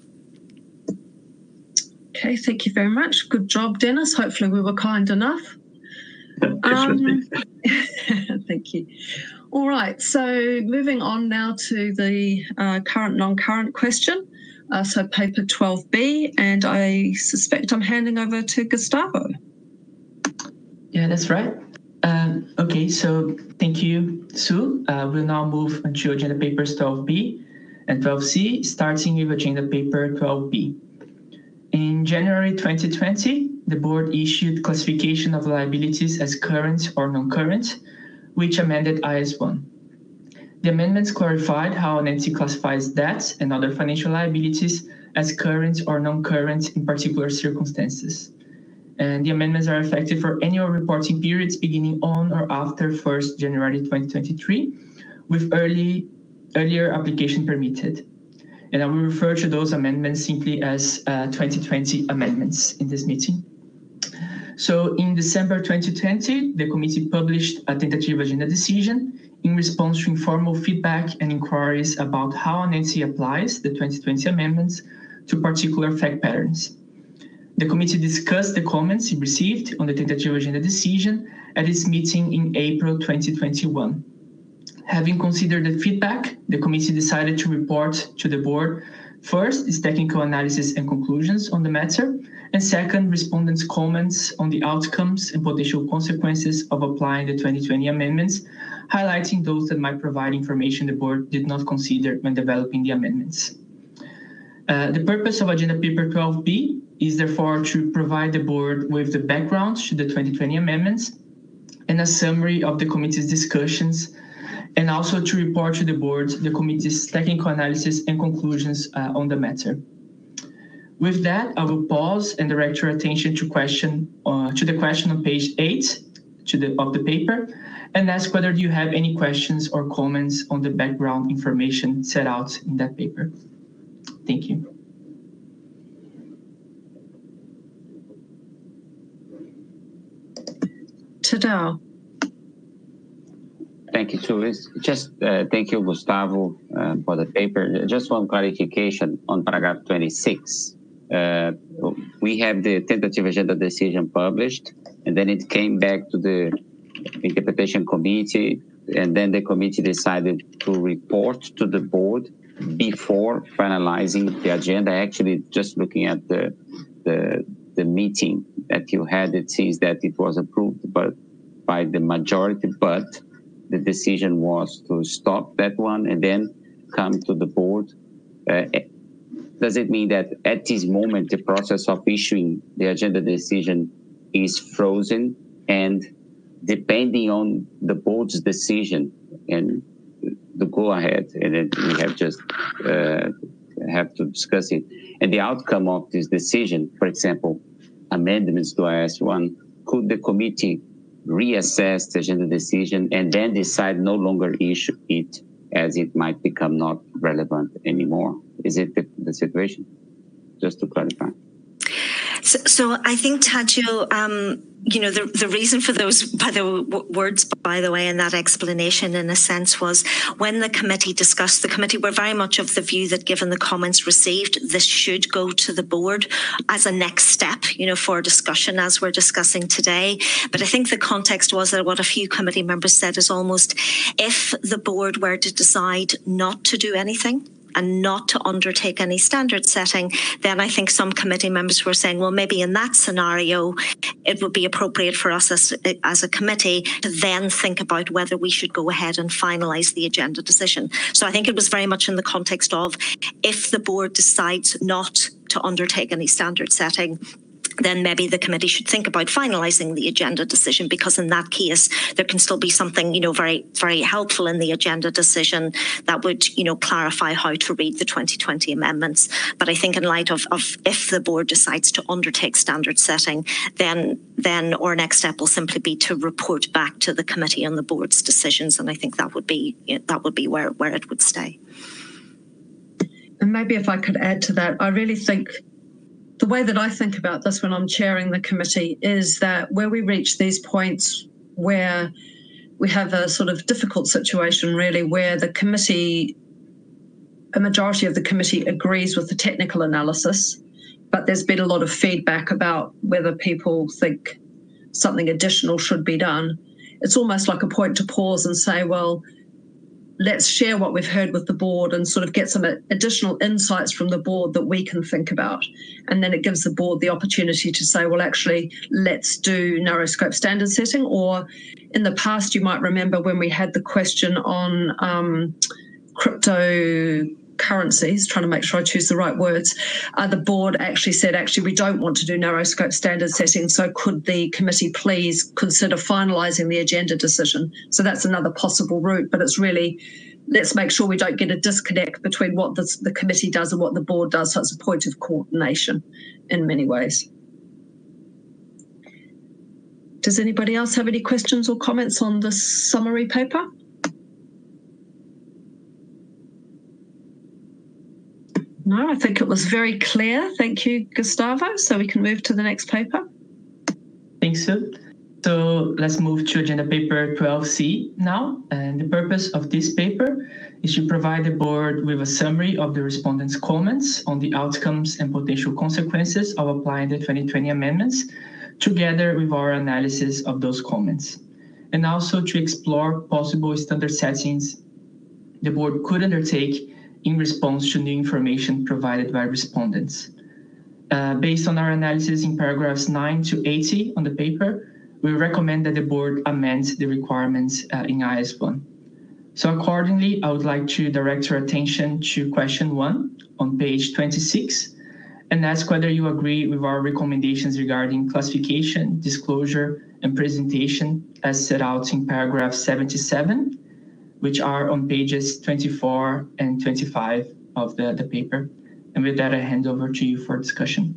Okay, thank you very much. Good job, Dennis. Hopefully we were kind enough. Um, thank you. All right, so moving on now to the uh, current non-current question. Uh, so paper twelve B, and I suspect I'm handing over to Gustavo. Yeah, that's right. Um, okay, so thank you, Sue. Uh, we'll now move on to agenda papers twelve B and twelve C, starting with agenda paper twelve B. In January twenty twenty, the board issued classification of liabilities as current or non-current, which amended I S one. The amendments clarified how an entity classifies debts and other financial liabilities as current or non-current in particular circumstances. And the amendments are effective for annual reporting periods beginning on or after first January twenty twenty-three, with early earlier application permitted. And I will refer to those amendments simply as uh, twenty twenty amendments in this meeting. So in December twenty twenty, the committee published a tentative agenda decision in response to informal feedback and inquiries about how an entity applies the twenty twenty amendments to particular fact patterns. The committee discussed the comments it received on the tentative agenda decision at its meeting in April twenty twenty-one. Having considered the feedback, the committee decided to report to the board first its technical analysis and conclusions on the matter, and second, respondents' comments on the outcomes and potential consequences of applying the twenty twenty amendments, highlighting those that might provide information the board did not consider when developing the amendments. Uh, the purpose of agenda paper twelve B is therefore to provide the board with the background to the twenty twenty amendments and a summary of the committee's discussions, and also to report to the board the committee's technical analysis and conclusions uh, on the matter. With that, I will pause and direct your attention to question uh, to the question on page eight to the, of the paper, and ask whether you have any questions or comments on the background information set out in that paper. Thank you. Tadao. Thank you, Sue. Just uh, thank you, Gustavo, uh, for the paper. Just one clarification on paragraph twenty-six. Uh, we have the tentative agenda decision published, and then it came back to the interpretation committee, and then the committee decided to report to the board before finalizing the agenda. Actually, just looking at the the the meeting that you had, it seems that it was approved but by the majority, but the decision was to stop that one and then come to the board. Uh, does it mean that at this moment the process of issuing the agenda decision is frozen, and depending on the board's decision and the go ahead, and then we have just uh, have to discuss it, and the outcome of this decision, for example, amendments to I S one, could the committee reassess the agenda decision and then decide no longer issue it as it might become not relevant anymore? Is it the, the situation? Just to clarify. So, so I think, Tadjo, um, you know, the, the reason for those by the w- words, by the way, and that explanation in a sense was when the committee discussed, the committee were very much of the view that given the comments received, this should go to the board as a next step, you know, for discussion as we're discussing today. But I think the context was that what a few committee members said is almost if the board were to decide not to do anything and not to undertake any standard setting, then I think some committee members were saying, well, maybe in that scenario, it would be appropriate for us as, as a committee to then think about whether we should go ahead and finalise the agenda decision. So I think it was very much in the context of if the board decides not to undertake any standard setting, then maybe the committee should think about finalising the agenda decision, because in that case, there can still be something, you know, very, very helpful in the agenda decision that would, you know, clarify how to read the twenty twenty amendments. But I think in light of, of if the board decides to undertake standard setting, then, then our next step will simply be to report back to the committee on the board's decisions. And I think that would be, you know, that would be where, where it would stay. And maybe if I could add to that, I really think the way that I think about this when I'm chairing the committee is that where we reach these points where we have a sort of difficult situation, really, where the committee, a majority of the committee agrees with the technical analysis, but there's been a lot of feedback about whether people think something additional should be done. It's almost like a point to pause and say, well, let's share what we've heard with the board and sort of get some additional insights from the board that we can think about. And then it gives the board the opportunity to say, well, actually, let's do narrow scope standard setting. Or in the past, you might remember when we had the question on um, cryptocurrencies, trying to make sure I choose the right words, uh, the board actually said, actually, we don't want to do narrow scope standard setting. So could the committee please consider finalising the agenda decision? So that's another possible route, but it's really, let's make sure we don't get a disconnect between what the, the committee does and what the board does. So it's a point of coordination in many ways. Does anybody else have any questions or comments on this summary paper? No, I think it was very clear. Thank you, Gustavo. So we can move to the next paper. Thanks, Sue. So let's move to agenda paper twelve C now. And the purpose of this paper is to provide the board with a summary of the respondents' comments on the outcomes and potential consequences of applying the twenty twenty amendments, together with our analysis of those comments. And also to explore possible standard settings the board could undertake in response to new information provided by respondents. Uh, based on our analysis in paragraphs nine to eighty on the paper, we recommend that the board amend the requirements uh, in I S one. So accordingly, I would like to direct your attention to question one on page twenty-six and ask whether you agree with our recommendations regarding classification, disclosure, and presentation as set out in paragraph seventy-seven, which are on pages twenty-four and twenty-five of the, the paper. And with that, I hand over to you for discussion.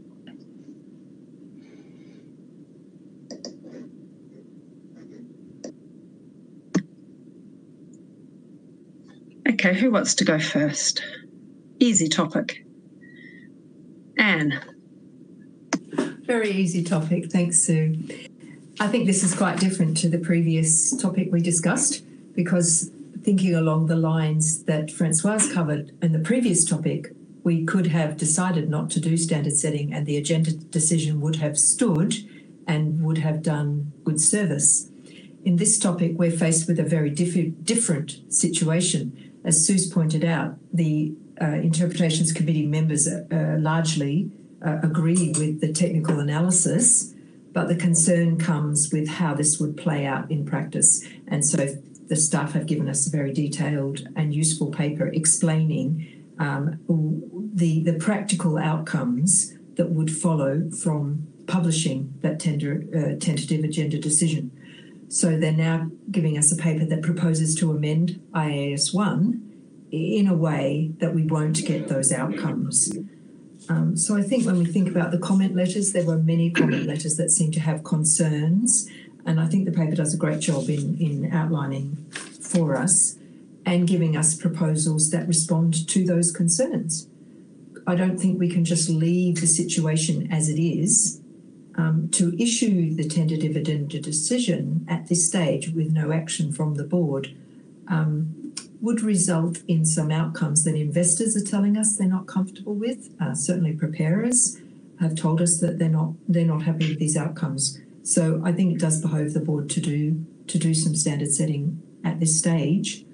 Okay, who wants to go first? Easy topic. Anne. Very easy topic, thanks, Sue. I think this is quite different to the previous topic we discussed, because thinking along the lines that Francoise covered in the previous topic, we could have decided not to do standard setting and the agenda decision would have stood and would have done good service. In this topic, we're faced with a very diff- different situation. as Sue's pointed out, the uh, Interpretations Committee members uh, largely uh, agree with the technical analysis, but the concern comes with how this would play out in practice. And so the staff have given us a very detailed and useful paper explaining um, the, the practical outcomes that would follow from publishing that tender, uh, tentative agenda decision. So they're now giving us a paper that proposes to amend I A S one in a way that we won't get those outcomes. Um, so I think when we think about the comment letters, there were many comment letters that seem to have concerns, and I think the paper does a great job in, in outlining for us and giving us proposals that respond to those concerns. I don't think we can just leave the situation as it is. Um, to issue the tentative agenda decision at this stage with no action from the board um, would result in some outcomes that investors are telling us they're not comfortable with. Uh, certainly preparers have told us that they're not they're not happy with these outcomes. So I think it does behove the board to do to do some standard setting at this stage.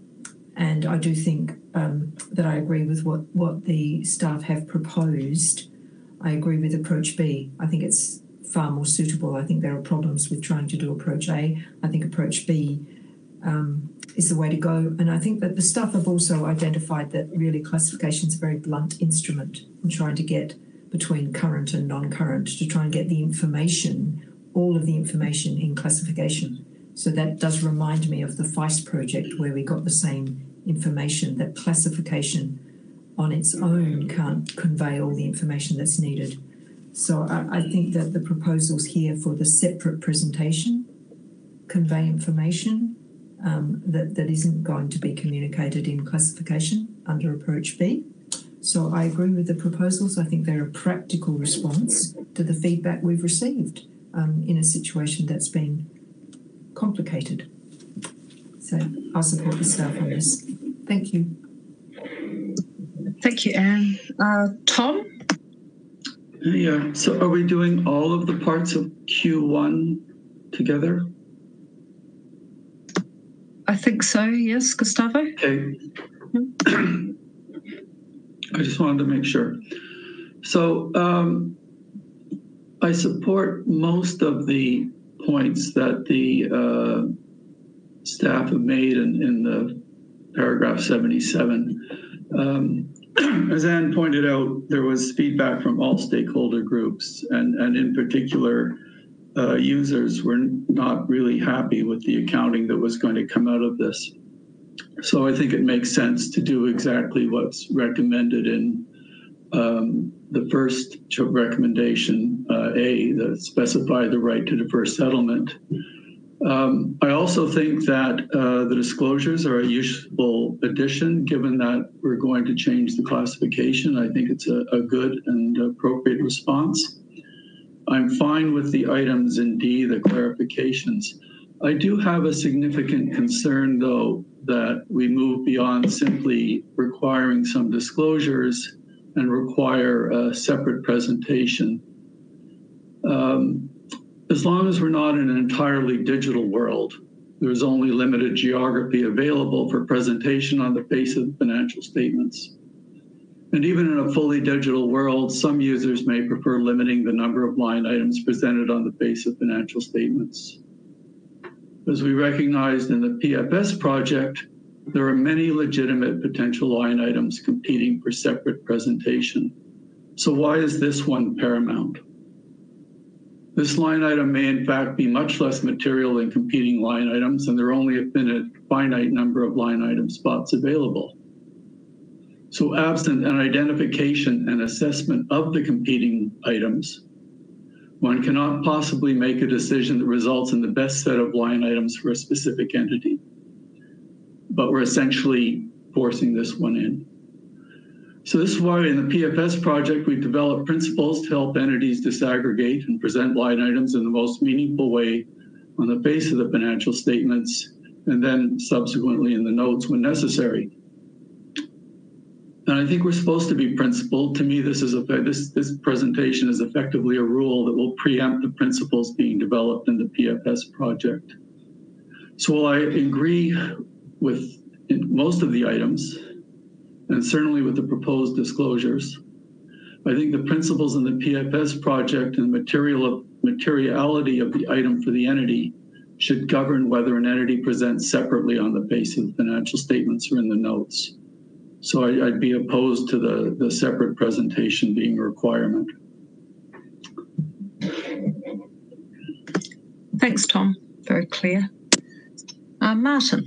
And I do think um, that I agree with what, what the staff have proposed. I agree with approach B. I think it's far more suitable. I think there are problems with trying to do approach A. I think approach B um, is the way to go. And I think that the staff have also identified that really classification is a very blunt instrument in trying to get between current and non-current, to try and get the information, all of the information in classification. So that does remind me of the FEIST project where we got the same information, that classification on its own can't convey all the information that's needed. So I, I think that the proposals here for the separate presentation convey information um, that, that isn't going to be communicated in classification under approach B. So I agree with the proposals. I think they're a practical response to the feedback we've received um, in a situation that's been complicated. So I'll support the staff on this. Thank you. Thank you, Anne. Uh, Tom? Yeah, so are we doing all of the parts of Q one together? I think so, yes. Gustavo? Okay. I just wanted to make sure. So um, I support most of the points that the uh, staff have made in, in the paragraph seventy-seven. Um, as Anne pointed out, there was feedback from all stakeholder groups, and, and in particular, uh, users were not really happy with the accounting that was going to come out of this. So I think it makes sense to do exactly what's recommended in um, the first recommendation, uh, A, that specify the right to defer settlement. Um, I also think that uh, the disclosures are a useful addition, given that we're going to change the classification. I think it's a, a good and appropriate response. I'm fine with the items in D, the clarifications. I do have a significant concern, though, that we move beyond simply requiring some disclosures and require a separate presentation. Um, As long as we're not in an entirely digital world, there's only limited geography available for presentation on the face of the financial statements. And even in a fully digital world, some users may prefer limiting the number of line items presented on the face of financial statements. As we recognized in the P F S project, there are many legitimate potential line items competing for separate presentation. So why is this one paramount? This line item may in fact be much less material than competing line items, and there are only a finite number of line item spots available. So absent an identification and assessment of the competing items, one cannot possibly make a decision that results in the best set of line items for a specific entity. But we're essentially forcing this one in. So this is why in the P F S project, we've developed principles to help entities disaggregate and present line items in the most meaningful way on the face of the financial statements, and then subsequently in the notes when necessary. And I think we're supposed to be principled. To me, this is a, this, this presentation is effectively a rule that will preempt the principles being developed in the P F S project. So while I agree with in most of the items, and certainly with the proposed disclosures. I think the principles in the P F S project and material materiality of the item for the entity should govern whether an entity presents separately on the basis of financial statements or in the notes. So I, I'd be opposed to the, the separate presentation being a requirement. Thanks, Tom. Very clear. Uh, Martin.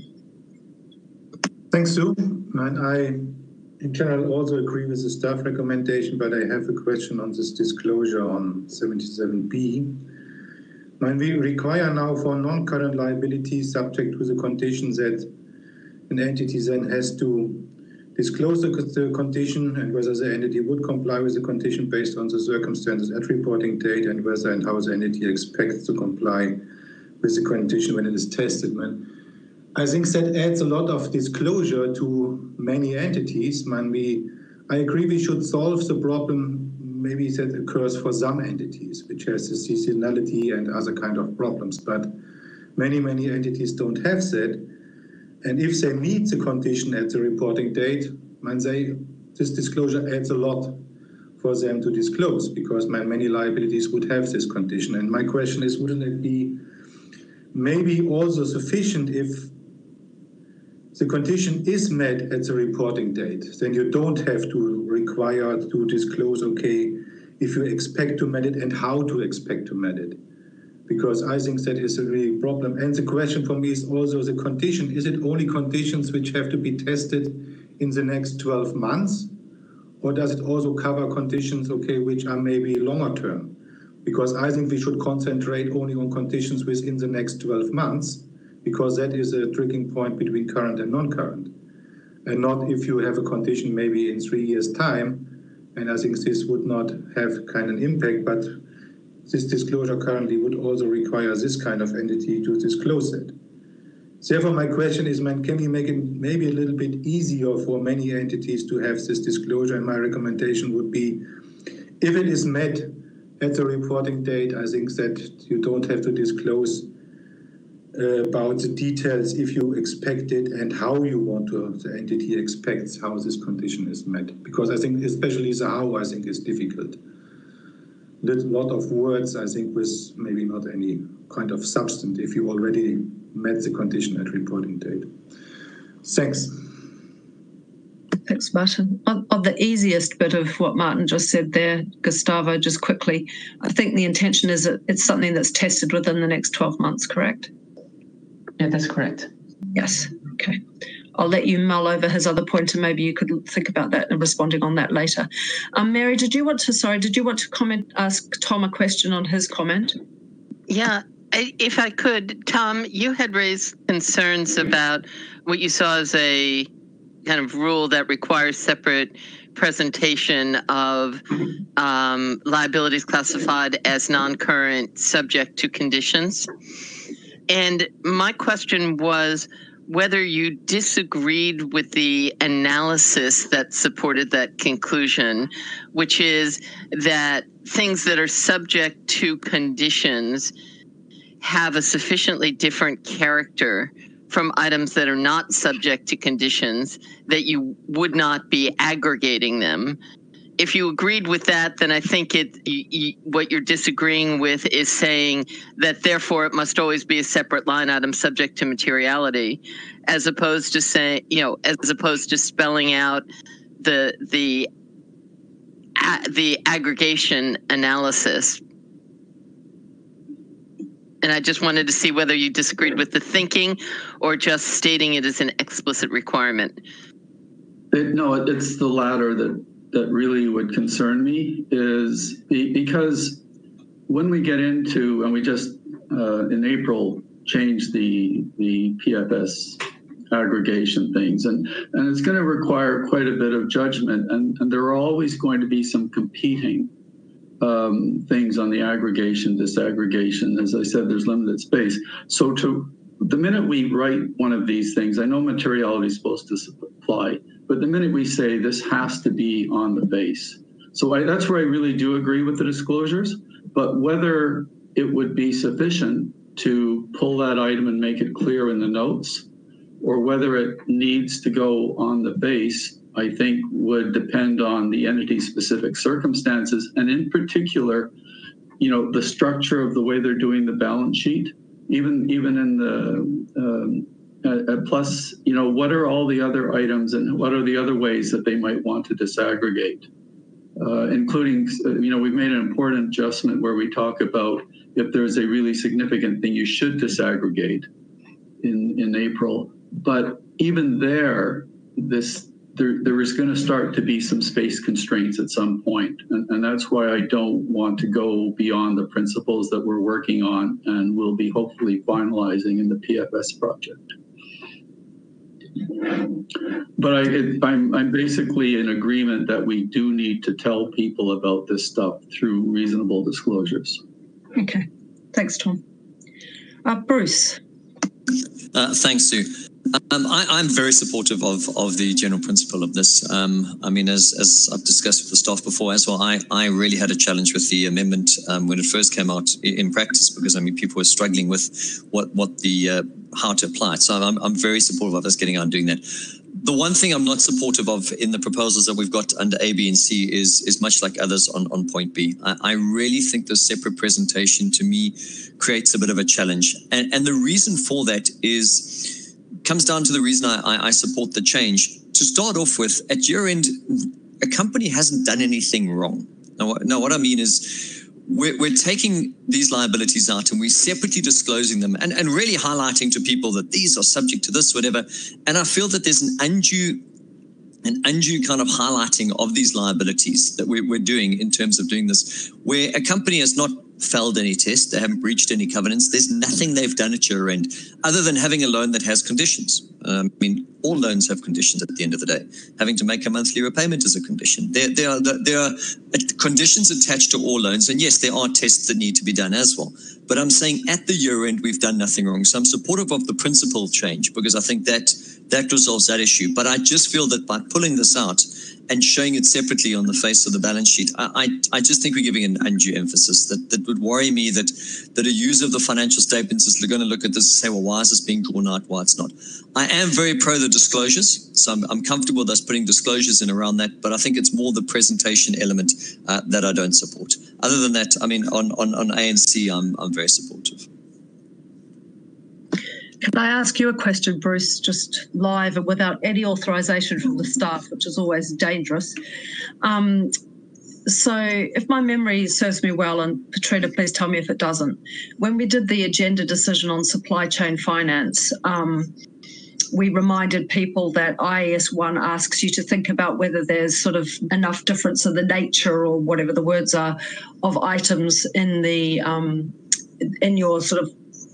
Thanks, Sue. And I, in general, also agree with the staff recommendation, but I have a question on this disclosure on seventy-seven B. And we require now for non-current liabilities subject to the condition that an entity then has to disclose the, the condition and whether the entity would comply with the condition based on the circumstances at reporting date and whether and how the entity expects to comply with the condition when it is tested. Man, I think that adds a lot of disclosure to many entities. Man, we, I agree we should solve the problem maybe that occurs for some entities, which has the seasonality and other kind of problems, but many, many entities don't have that. And if they meet the condition at the reporting date, man, they, this disclosure adds a lot for them to disclose because man, many liabilities would have this condition. And my question is, wouldn't it be maybe also sufficient if the condition is met at the reporting date, then you don't have to require to disclose, okay, if you expect to met it and how to expect to met it. Because I think that is a real problem. And the question for me is also the condition. Is it only conditions which have to be tested in the next twelve months? Or does it also cover conditions, okay, which are maybe longer term? Because I think we should concentrate only on conditions within the next twelve months, because that is a tricking point between current and non-current. And not if you have a condition maybe in three years' time, and I think this would not have kind of an impact, but this disclosure currently would also require this kind of entity to disclose it. Therefore, my question is, man, can we make it maybe a little bit easier for many entities to have this disclosure? And my recommendation would be, if it is met at the reporting date, I think that you don't have to disclose uh, about the details if you expect it and how you want to, the entity expects how this condition is met. Because I think especially the how, I think, is difficult. A lot of words, I think, with maybe not any kind of substance if you already met the condition at reporting date. Thanks. Thanks, Martin. On, on the easiest bit of what Martin just said there, Gustavo, just quickly, I think the intention is that it's something that's tested within the next twelve months, correct? Yeah, that's correct. Yes. Okay. I'll let you mull over his other point, and maybe you could think about that and responding on that later. Um, Mary, did you want to, sorry, did you want to comment, ask Tom a question on his comment? Yeah, I, if I could, Tom, you had raised concerns about what you saw as a kind of rule that requires separate presentation of um, liabilities classified as non-current subject to conditions. And my question was whether you disagreed with the analysis that supported that conclusion, which is that things that are subject to conditions have a sufficiently different character from items that are not subject to conditions that you would not be aggregating them. If you agreed with that, then I think it you, you, what you're disagreeing with is saying that therefore it must always be a separate line item subject to materiality, as opposed to saying, you know, as opposed to spelling out the the uh, the aggregation analysis. And I just wanted to see whether you disagreed with the thinking or just stating it as an explicit requirement. It, no, it's the latter that that really would concern me, is because when we get into, and we just uh, in April changed the the P F S aggregation things, and and it's going to require quite a bit of judgment, and, and there are always going to be some competing um, things on the aggregation, disaggregation. As I said, there's limited space. So to the minute we write one of these things, I know materiality is supposed to apply, but the minute we say this has to be on the base. So I, that's where I really do agree with the disclosures, but whether it would be sufficient to pull that item and make it clear in the notes or whether it needs to go on the base, I think would depend on the entity's specific circumstances, and in particular, you know, the structure of the way they're doing the balance sheet, even even in the um, uh, plus, you know, what are all the other items and what are the other ways that they might want to disaggregate, uh, including, you know, we've made an important adjustment where we talk about if there's a really significant thing you should disaggregate in, in April. But even there, this there, there is going to start to be some space constraints at some point. And, and that's why I don't want to go beyond the principles that we're working on and will be hopefully finalizing in the P F S project. But I, it, I'm, I'm basically in agreement that we do need to tell people about this stuff through reasonable disclosures. Okay, thanks, Tom. Uh, Bruce. Uh, thanks, Sue. Um, I, I'm very supportive of, of the general principle of this. Um, I mean, as, as I've discussed with the staff before as well, I, I really had a challenge with the amendment um, when it first came out in practice, because, I mean, people were struggling with what, what the uh, how to apply it. So I'm, I'm very supportive of us getting out and doing that. The one thing I'm not supportive of in the proposals that we've got under A, B, and C is, is much like others on, on point B. I, I really think the separate presentation, to me, creates a bit of a challenge. And, and the reason for that is... comes down to the reason I, I support the change. To start off with, at year end, a company hasn't done anything wrong. Now, what, now, what I mean is we're, we're taking these liabilities out and we're separately disclosing them and, and really highlighting to people that these are subject to this, whatever. And I feel that there's an undue, an undue kind of highlighting of these liabilities that we're, we're doing in terms of doing this, where a company has not failed any test, they haven't breached any covenants, there's nothing they've done at year end other than having a loan that has conditions. Um, I mean, all loans have conditions at the end of the day. Having to make a monthly repayment is a condition. There, there, are, there are conditions attached to all loans, and yes, there are tests that need to be done as well. But I'm saying at the year end, we've done nothing wrong. So I'm supportive of the principle change because I think that that resolves that issue. But I just feel that by pulling this out and showing it separately on the face of the balance sheet, I, I, I just think we're giving an undue emphasis that, that would worry me that, that a user of the financial statements is going to look at this and say, well, why is this being drawn out? Why it's not? I am very pro the disclosures, so I'm, I'm comfortable with us putting disclosures in around that, but I think it's more the presentation element uh, that I don't support. Other than that, I mean, on, on, on A and C, I'm, I'm very supportive. Can I ask you a question, Bruce, just live and without any authorisation from the staff, which is always dangerous? Um, so if my memory serves me well, and Petrina, please tell me if it doesn't, when we did the agenda decision on supply chain finance, um, we reminded people that I A S one asks you to think about whether there's sort of enough difference in the nature or whatever the words are of items in the um, in your sort of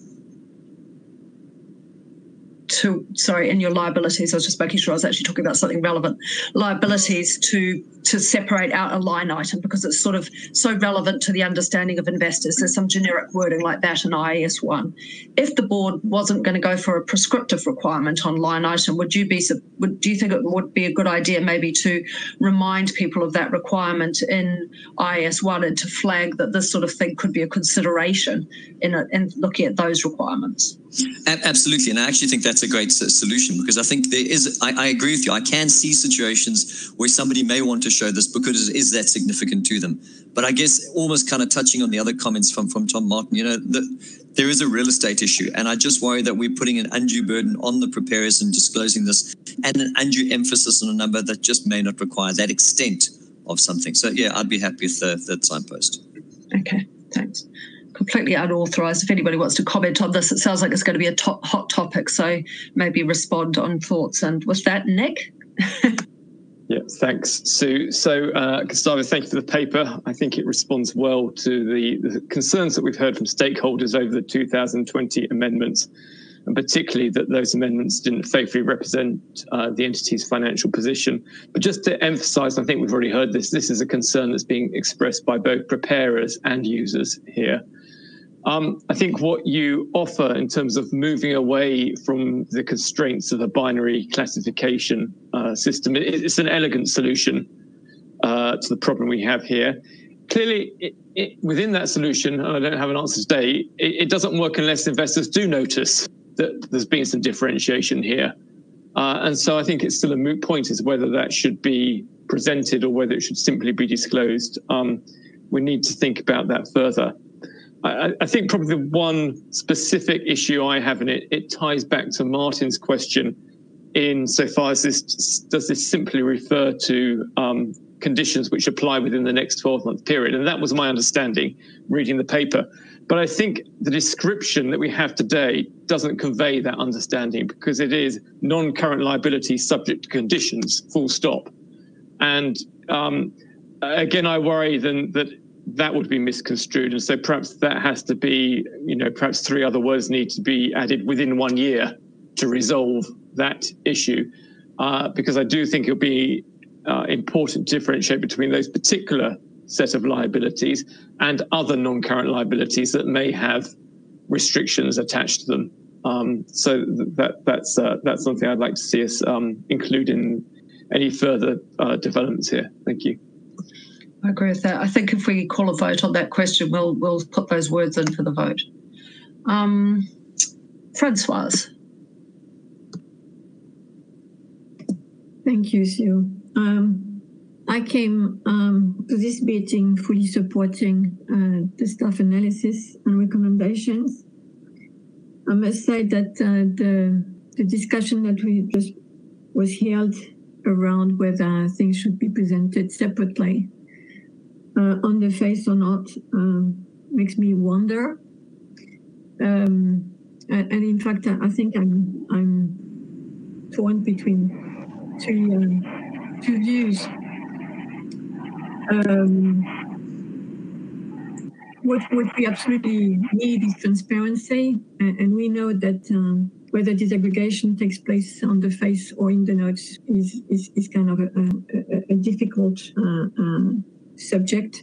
to, sorry, in your liabilities, I was just making sure I was actually talking about something relevant, liabilities to to separate out a line item because it's sort of so relevant to the understanding of investors. There's some generic wording like that in I A S one. If the board wasn't going to go for a prescriptive requirement on line item, would you be, would, do you think it would be a good idea maybe to remind people of that requirement in I A S one and to flag that this sort of thing could be a consideration in, a, in looking at those requirements? Absolutely, and I actually think that's a great solution because I think there is, I, I agree with you, I can see situations where somebody may want to show this because it is that significant to them. But I guess almost kind of touching on the other comments from, from Tom Martin, you know, the, there is a real estate issue, and I just worry that we're putting an undue burden on the preparers and disclosing this and an undue emphasis on a number that just may not require that extent of something. So, yeah, I'd be happy with the, the signpost. Okay, thanks. Completely unauthorised. If anybody wants to comment on this, it sounds like it's going to be a top, hot topic, so maybe respond on thoughts. And with that, Nick? Yeah, thanks, Sue. So, uh, Gustavo, thank you for the paper. I think it responds well to the, the concerns that we've heard from stakeholders over the two thousand twenty amendments, and particularly that those amendments didn't faithfully represent uh, the entity's financial position. But just to emphasise, I think we've already heard this, this is a concern that's being expressed by both preparers and users here. Um, I think what you offer in terms of moving away from the constraints of a binary classification uh, system, it, it's an elegant solution uh, to the problem we have here. Clearly, it, it, within that solution, and I don't have an answer today, it, it doesn't work unless investors do notice that there's been some differentiation here. Uh, and so I think it's still a moot point as whether that should be presented or whether it should simply be disclosed. Um, we need to think about that further. I, I think probably the one specific issue I have in it, it ties back to Martin's question in so far as this, does this simply refer to um, conditions which apply within the next twelve month period? And that was my understanding reading the paper. But I think the description that we have today doesn't convey that understanding, because it is non-current liability subject to conditions, full stop. And um, again, I worry then that that would be misconstrued. And so perhaps that has to be, you know, perhaps three other words need to be added within one year to resolve that issue. Uh, because I do think it'll be uh, important to differentiate between those particular set of liabilities and other non-current liabilities that may have restrictions attached to them. Um, so that that's uh, that's something I'd like to see us um, include in any further uh, developments here. Thank you. I agree with that. I think if we call a vote on that question, we'll we'll put those words in for the vote. Um, Francoise. Thank you, Sue. Um, I came um, to this meeting fully supporting uh, the staff analysis and recommendations. I must say that uh, the, the discussion that we just was held around whether things should be presented separately uh, on the face or not um, makes me wonder. Um, and, and in fact, I think I'm I'm torn between two um, two views. Um, what, what we absolutely need is transparency, and, and we know that um, whether disaggregation takes place on the face or in the notes is, is, is kind of a, a, a difficult uh, um, subject.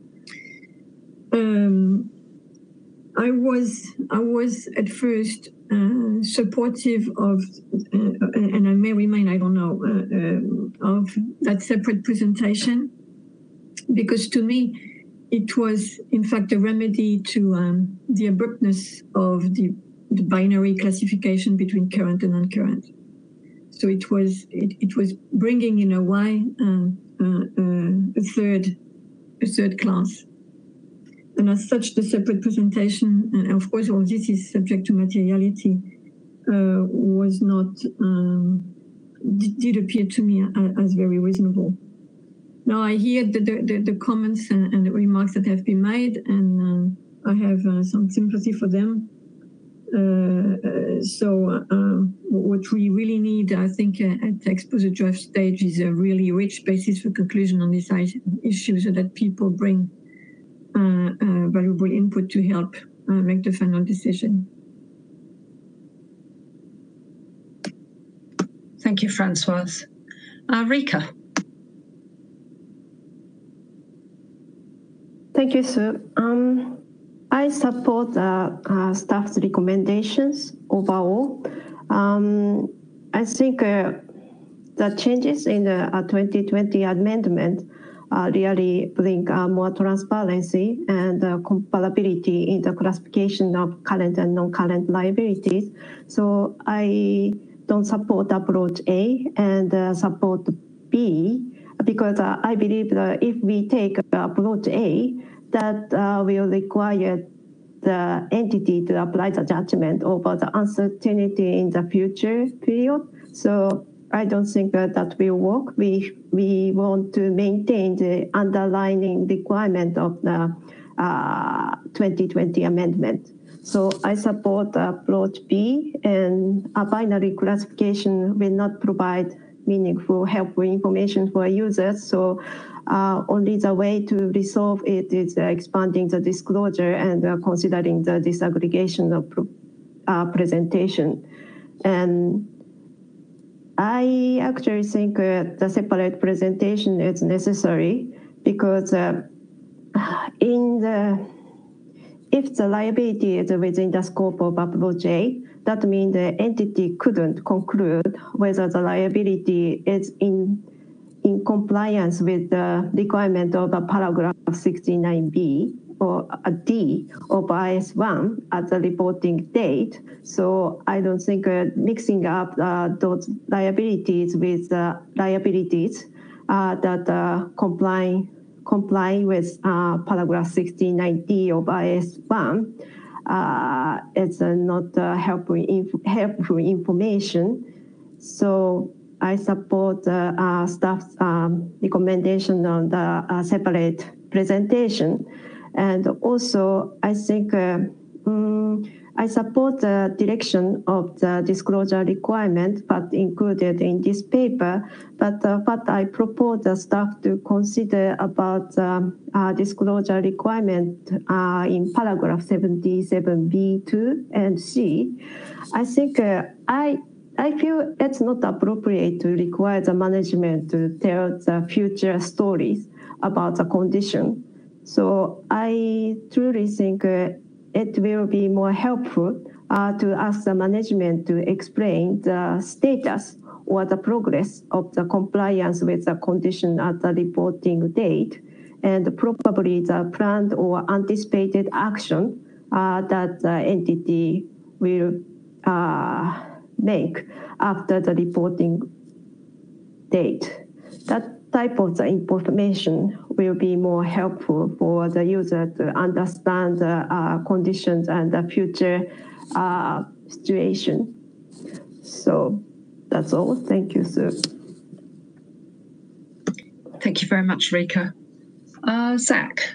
Um, I was I was at first uh, supportive of, uh, and I may remain, I don't know, uh, uh, of that separate presentation. Because to me, it was, in fact, a remedy to um, the abruptness of the, the binary classification between current and non-current. So it was it, it was bringing in a way uh, uh, uh, a third a third class, and as such, the separate presentation, and of course, all this is subject to materiality, uh, was not um, did, did appear to me as very reasonable. Now, I hear the, the, the comments and, and the remarks that have been made, and uh, I have uh, some sympathy for them. Uh, uh, so uh, what we really need, I think, uh, at the exposure draft stage is a really rich basis for conclusion on this issue so that people bring uh, uh, valuable input to help uh, make the final decision. Thank you, Francoise. Uh, Rika. Thank you, Sue. Um, I support uh, uh, staff's recommendations overall. Um, I think uh, the changes in the uh, twenty twenty amendment uh, really bring uh, more transparency and uh, comparability in the classification of current and non-current liabilities. So I don't support approach A and uh, support B, because uh, I believe that if we take approach A, that uh, will require the entity to apply the judgment over the uncertainty in the future period. So I don't think that, that will work. We, we want to maintain the underlying requirement of the uh, twenty twenty amendment. So I support approach B, and a binary classification will not provide meaningful, helpful information for users. So uh, only the way to resolve it is uh, expanding the disclosure and uh, considering the disaggregation of uh, presentation. And I actually think uh, the separate presentation is necessary because uh, in the if the liability is within the scope of approach A, that means the entity couldn't conclude whether the liability is in, in compliance with the requirement of a paragraph sixty-nine B or a D of I S one at the reporting date. So I don't think uh, mixing up uh, those liabilities with uh, liabilities uh, that uh, comply comply with uh, paragraph sixty-nine D of I S one uh, is uh, not uh, helpful, inf helpful information. So I support uh, uh, staff's um, recommendation on the uh, separate presentation. And also, I think uh, um, I support the direction of the disclosure requirement, but included in this paper. But uh, what I propose the staff to consider about um, uh, disclosure requirement uh, in paragraph seventy-seven B two and C. I think uh, I. I feel it's not appropriate to require the management to tell the future stories about the condition. So I truly think uh, it will be more helpful uh, to ask the management to explain the status or the progress of the compliance with the condition at the reporting date, and probably the planned or anticipated action uh, that the entity will uh, make after the reporting date. That type of the information will be more helpful for the user to understand the uh, conditions and the future uh, situation. So that's all. Thank you, Sue. Thank you very much, Rika. Uh, Zach.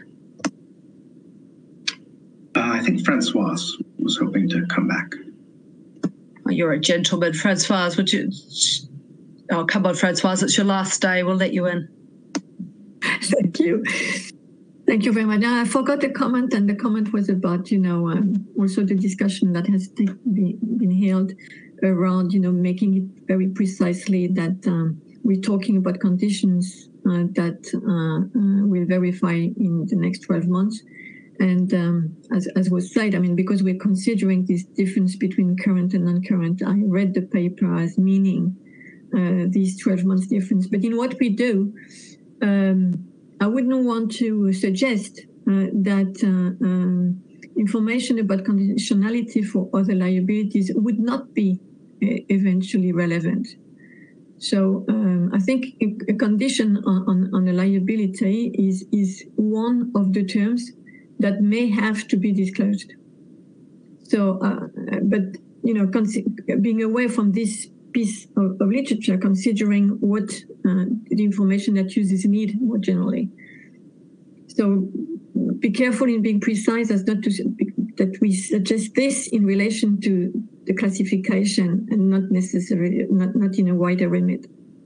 Uh, I think Francois was hoping to come back. You're a gentleman, Francois. Would you? Oh, come on, Francois. It's your last day. We'll let you in. Thank you. Thank you very much. Now, I forgot the comment, and the comment was about, you know, um, also the discussion that has been, been held around, you know, making it very precisely that um, we're talking about conditions uh, that uh, uh, we'll verify in the next twelve months. And um, as, as was said, I mean, because we're considering this difference between current and non-current, I read the paper as meaning uh, these twelve months difference. But in what we do, um, I wouldn't want to suggest uh, that uh, um, information about conditionality for other liabilities would not be uh, eventually relevant. So um, I think a, a condition on, on, on a liability is, is one of the terms that may have to be disclosed. So, uh, but, you know, being away from this piece of, of literature, considering what uh, the information that users need more generally. So be careful in being precise as not to, that we suggest this in relation to the classification and not necessarily, not, not in a wider remit.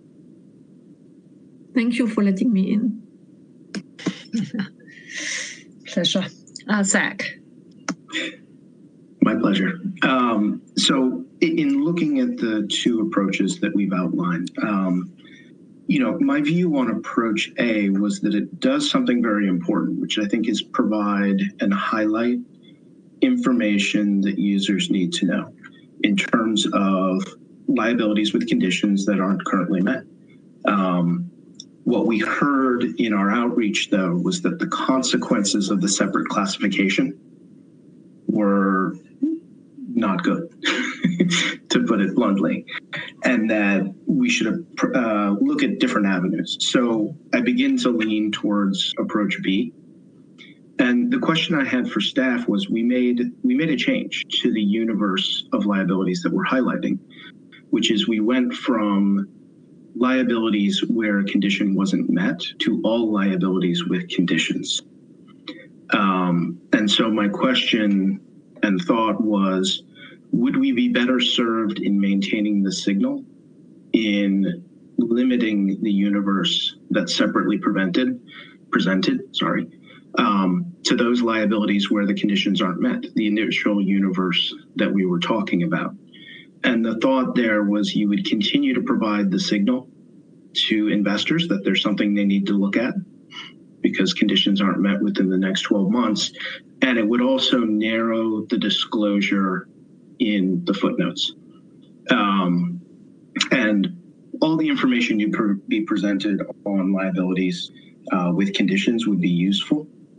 Thank you for letting me in. Pleasure. Uh, Zach. My pleasure. Um, so in looking at the two approaches that we've outlined, um, you know, my view on approach A was that it does something very important, which I think is provide and highlight information that users need to know in terms of liabilities with conditions that aren't currently met. Um, What we heard in our outreach, though, was that the consequences of the separate classification were not good, to put it bluntly, and that we should uh, look at different avenues. So I begin to lean towards approach B. And the question I had for staff was we made we made a change to the universe of liabilities that we're highlighting, which is we went from liabilities where a condition wasn't met to all liabilities with conditions. Um, and so my question and thought was, would we be better served in maintaining the signal in limiting the universe that's separately prevented, presented, sorry, um, to those liabilities where the conditions aren't met, the initial universe that we were talking about? And the thought there was you would continue to provide the signal to investors that there's something they need to look at because conditions aren't met within the next twelve months. And it would also narrow the disclosure in the footnotes. Um, and all the information you per be presented on liabilities uh, with conditions would be useful.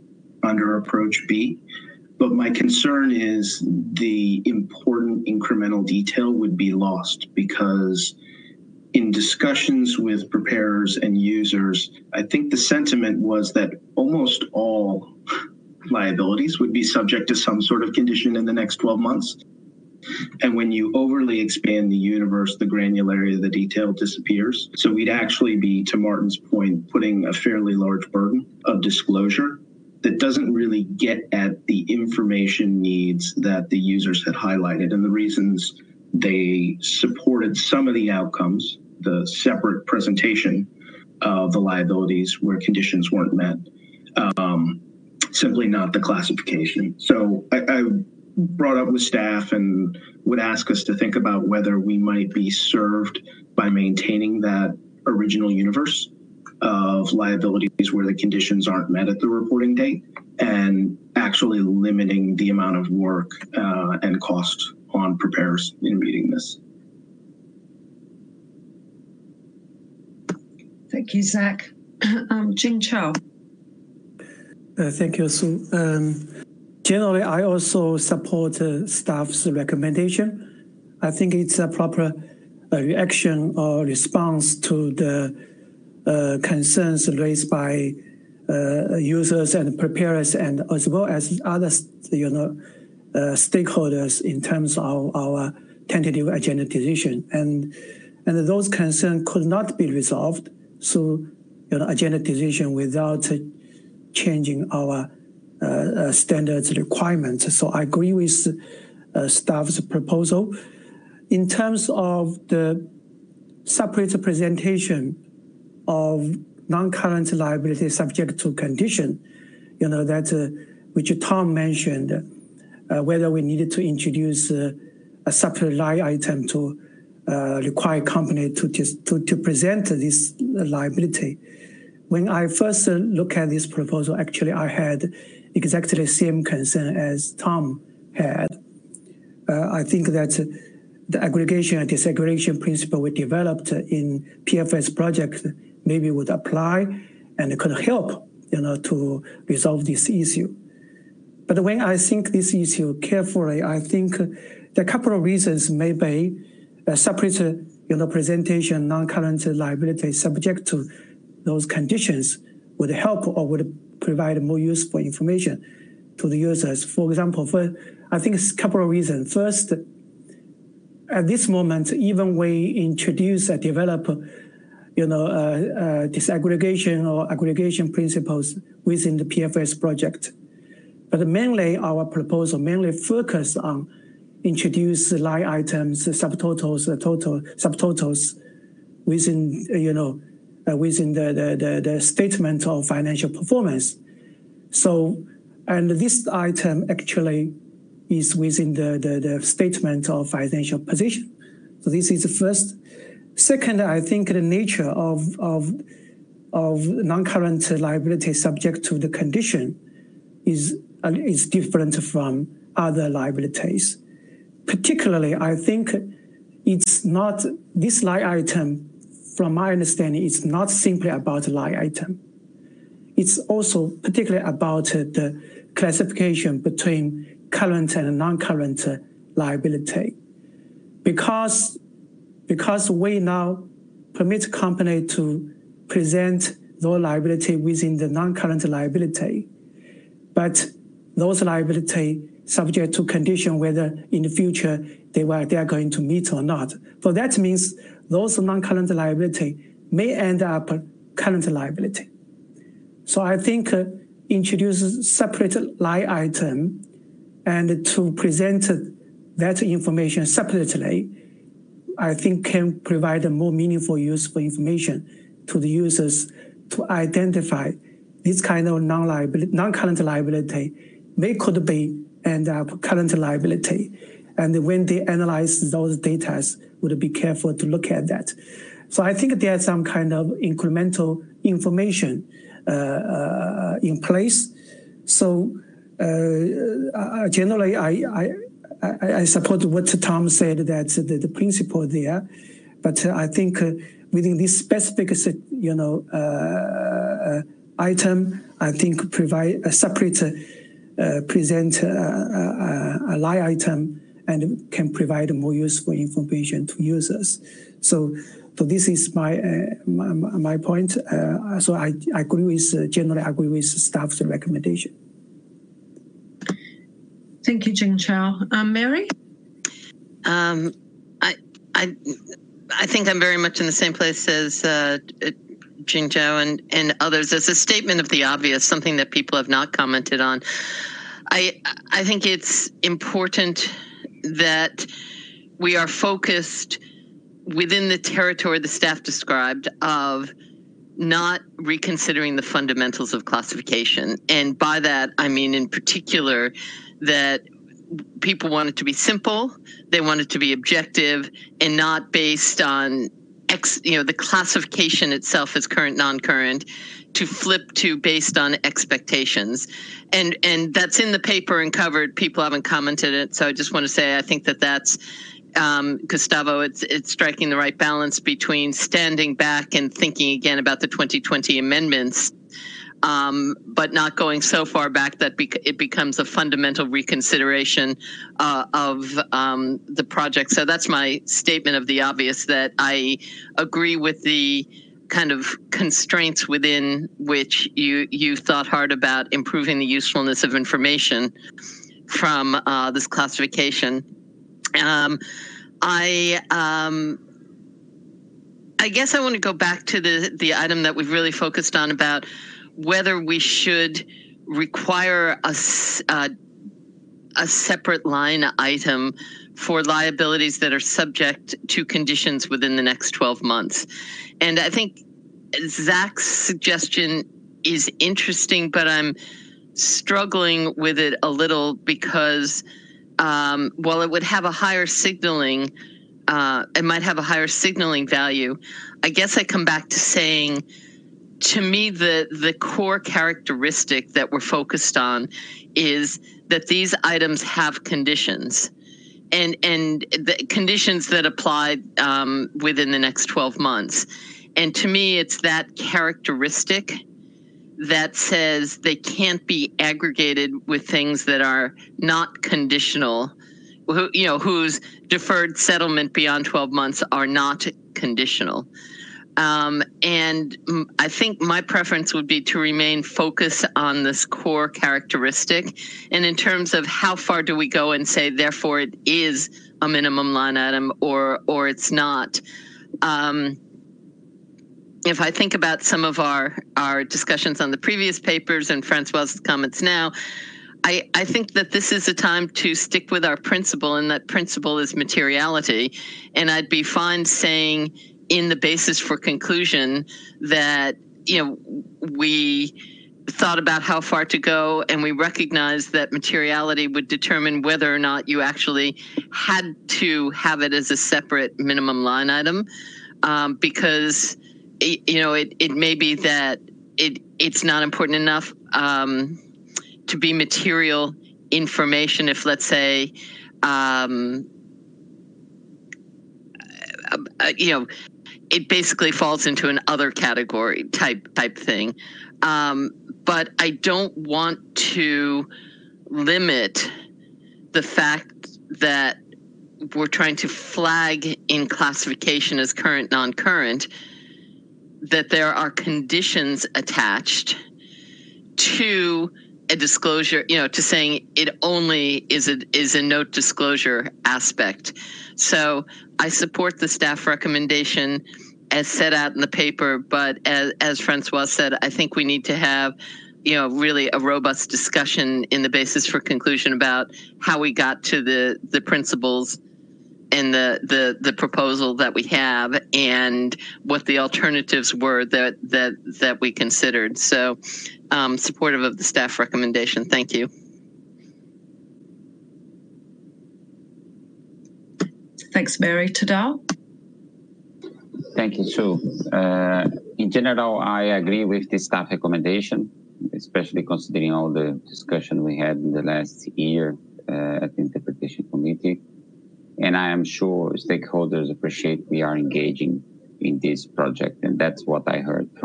under approach B. But my concern is the important incremental detail would be lost, because in discussions with preparers and users, I think the sentiment was that almost all liabilities would be subject to some sort of condition in the next twelve months. And when you overly expand the universe, the granularity of the detail disappears. So we'd actually be, to Martin's point, putting a fairly large burden of disclosure that doesn't really get at the information needs that the users had highlighted and the reasons they supported some of the outcomes, the separate presentation of the liabilities where conditions weren't met, um, simply not the classification. So I, I brought up with staff and would ask us to think about whether we might be served by maintaining that original universe of liabilities where the conditions aren't met at the reporting date, and actually limiting the amount of work uh, and cost on preparers in meeting this. Thank you, Zach. Um, Jing Chao. Uh, thank you, Sue. Um, generally, I also support uh, staff's recommendation. I think it's a proper uh, reaction or response to the uh, concerns raised by uh, users and preparers, and as well as other, you know, uh, stakeholders in terms of our tentative agenda decision. And and those concerns could not be resolved through, you know, agenda decision without uh, changing our uh, uh, standards requirements. So I agree with uh, staff's proposal. In terms of the separate presentation of non-current liability subject to condition, you know, that uh, which Tom mentioned, uh, whether we needed to introduce uh, a separate line item to uh, require company to, to, to present this liability. When I first uh, look at this proposal, actually I had exactly the same concern as Tom had. Uh, I think that uh, the aggregation and disaggregation principle we developed in P F S project maybe would apply and it could help, you know, to resolve this issue. But when I think this issue carefully, I think there are a couple of reasons. Maybe a separate, you know, presentation, non-current liability subject to those conditions would help or would provide more useful information to the users. For example, for I think it's a couple of reasons. First, at this moment, even we introduce and develop, you know, uh, uh, disaggregation or aggregation principles within the P F S project, but mainly our proposal mainly focus on introduce line items, subtotals, total subtotals within, you know, uh, within the, the, the, the statement of financial performance. So, and this item actually is within the, the, the statement of financial position. So this is the first. Second, I think the nature of, of, of non-current liability subject to the condition is, uh, is different from other liabilities. Particularly, I think it's not, this line item, from my understanding, it's not simply about line item. It's also particularly about the classification between current and non-current liability. Because, because we now permit company to present those liability within the non-current liability, but those liability subject to condition whether in the future they were they are going to meet or not. So that means those non-current liability may end up current liability. So I think uh, introduce separate line item and to present that information separately, I think can provide a more meaningful, useful information to the users to identify this kind of non-liability, non-current liability may could be end up current liability. And when they analyze those data, would be careful to look at that. So I think there's some kind of incremental information uh, uh, in place. So uh, generally, I, I, I, I support what Tom said, that the, the principle there. But I think uh, within this specific, you know, uh, item, I think provide a separate, uh, present a, a, a line item and can provide more useful information to users. So, so this is my uh, my, my point. Uh, so I, I agree with, uh, generally agree with staff's recommendation. Thank you, Jing Chao. Um, Mary? Um, I, I, I think I'm very much in the same place as uh, Jing Chao and, and others. As a statement of the obvious, something that people have not commented on. I, I think it's important that we are focused within the territory the staff described of not reconsidering the fundamentals of classification. And by that, I mean in particular that people want it to be simple, they want it to be objective, and not based on ex, you know, the classification itself as current, non-current, to flip to based on expectations. And and that's in the paper and covered. People haven't commented it, so I just want to say I think that that's um, Gustavo. It's it's striking the right balance between standing back and thinking again about the twenty twenty amendments, um, but not going so far back that bec it becomes a fundamental reconsideration uh, of um, the project. So that's my statement of the obvious. That I agree with the kind of constraints within which you you thought hard about improving the usefulness of information from uh, this classification. Um, I um, I guess I want to go back to the the item that we've really focused on about whether we should require a a, a separate line item for liabilities that are subject to conditions within the next twelve months. And I think Zach's suggestion is interesting, but I'm struggling with it a little because um, while it would have a higher signaling, uh, it might have a higher signaling value. I guess I come back to saying, to me, the, the core characteristic that we're focused on is that these items have conditions. And and the conditions that apply um, within the next twelve months. And to me, it's that characteristic that says they can't be aggregated with things that are not conditional, who, you know, whose deferred settlement beyond twelve months are not conditional. Um, and I think my preference would be to remain focused on this core characteristic. And in terms of how far do we go and say, therefore, it is a minimum line item or or it's not. Um, if I think about some of our, our discussions on the previous papers and Francois's comments now, I, I think that this is a time to stick with our principle, and that principle is materiality. And I'd be fine saying in the basis for conclusion that, you know, we thought about how far to go and we recognized that materiality would determine whether or not you actually had to have it as a separate minimum line item, um, because, it, you know, it, it may be that it it's not important enough um, to be material information if, let's say, um, uh, you know, it basically falls into an other category type type thing. Um, but I don't want to limit the fact that we're trying to flag in classification as current, non-current, that there are conditions attached to a disclosure, you know, to saying it only is a, is a note disclosure aspect. So I support the staff recommendation as set out in the paper, but as, as Francois said, I think we need to have, you know, really a robust discussion in the basis for conclusion about how we got to the, the principles and the, the, the proposal that we have and what the alternatives were that, that, that we considered. So um, supportive of the staff recommendation. Thank you. Thanks, Mary. Tadao? Thank you, Sue. Uh, in general, I agree with the staff recommendation, especially considering all the discussion we had in the last year uh, at the Interpretation Committee. And I am sure stakeholders appreciate we are engaging in this project, and that's what I heard from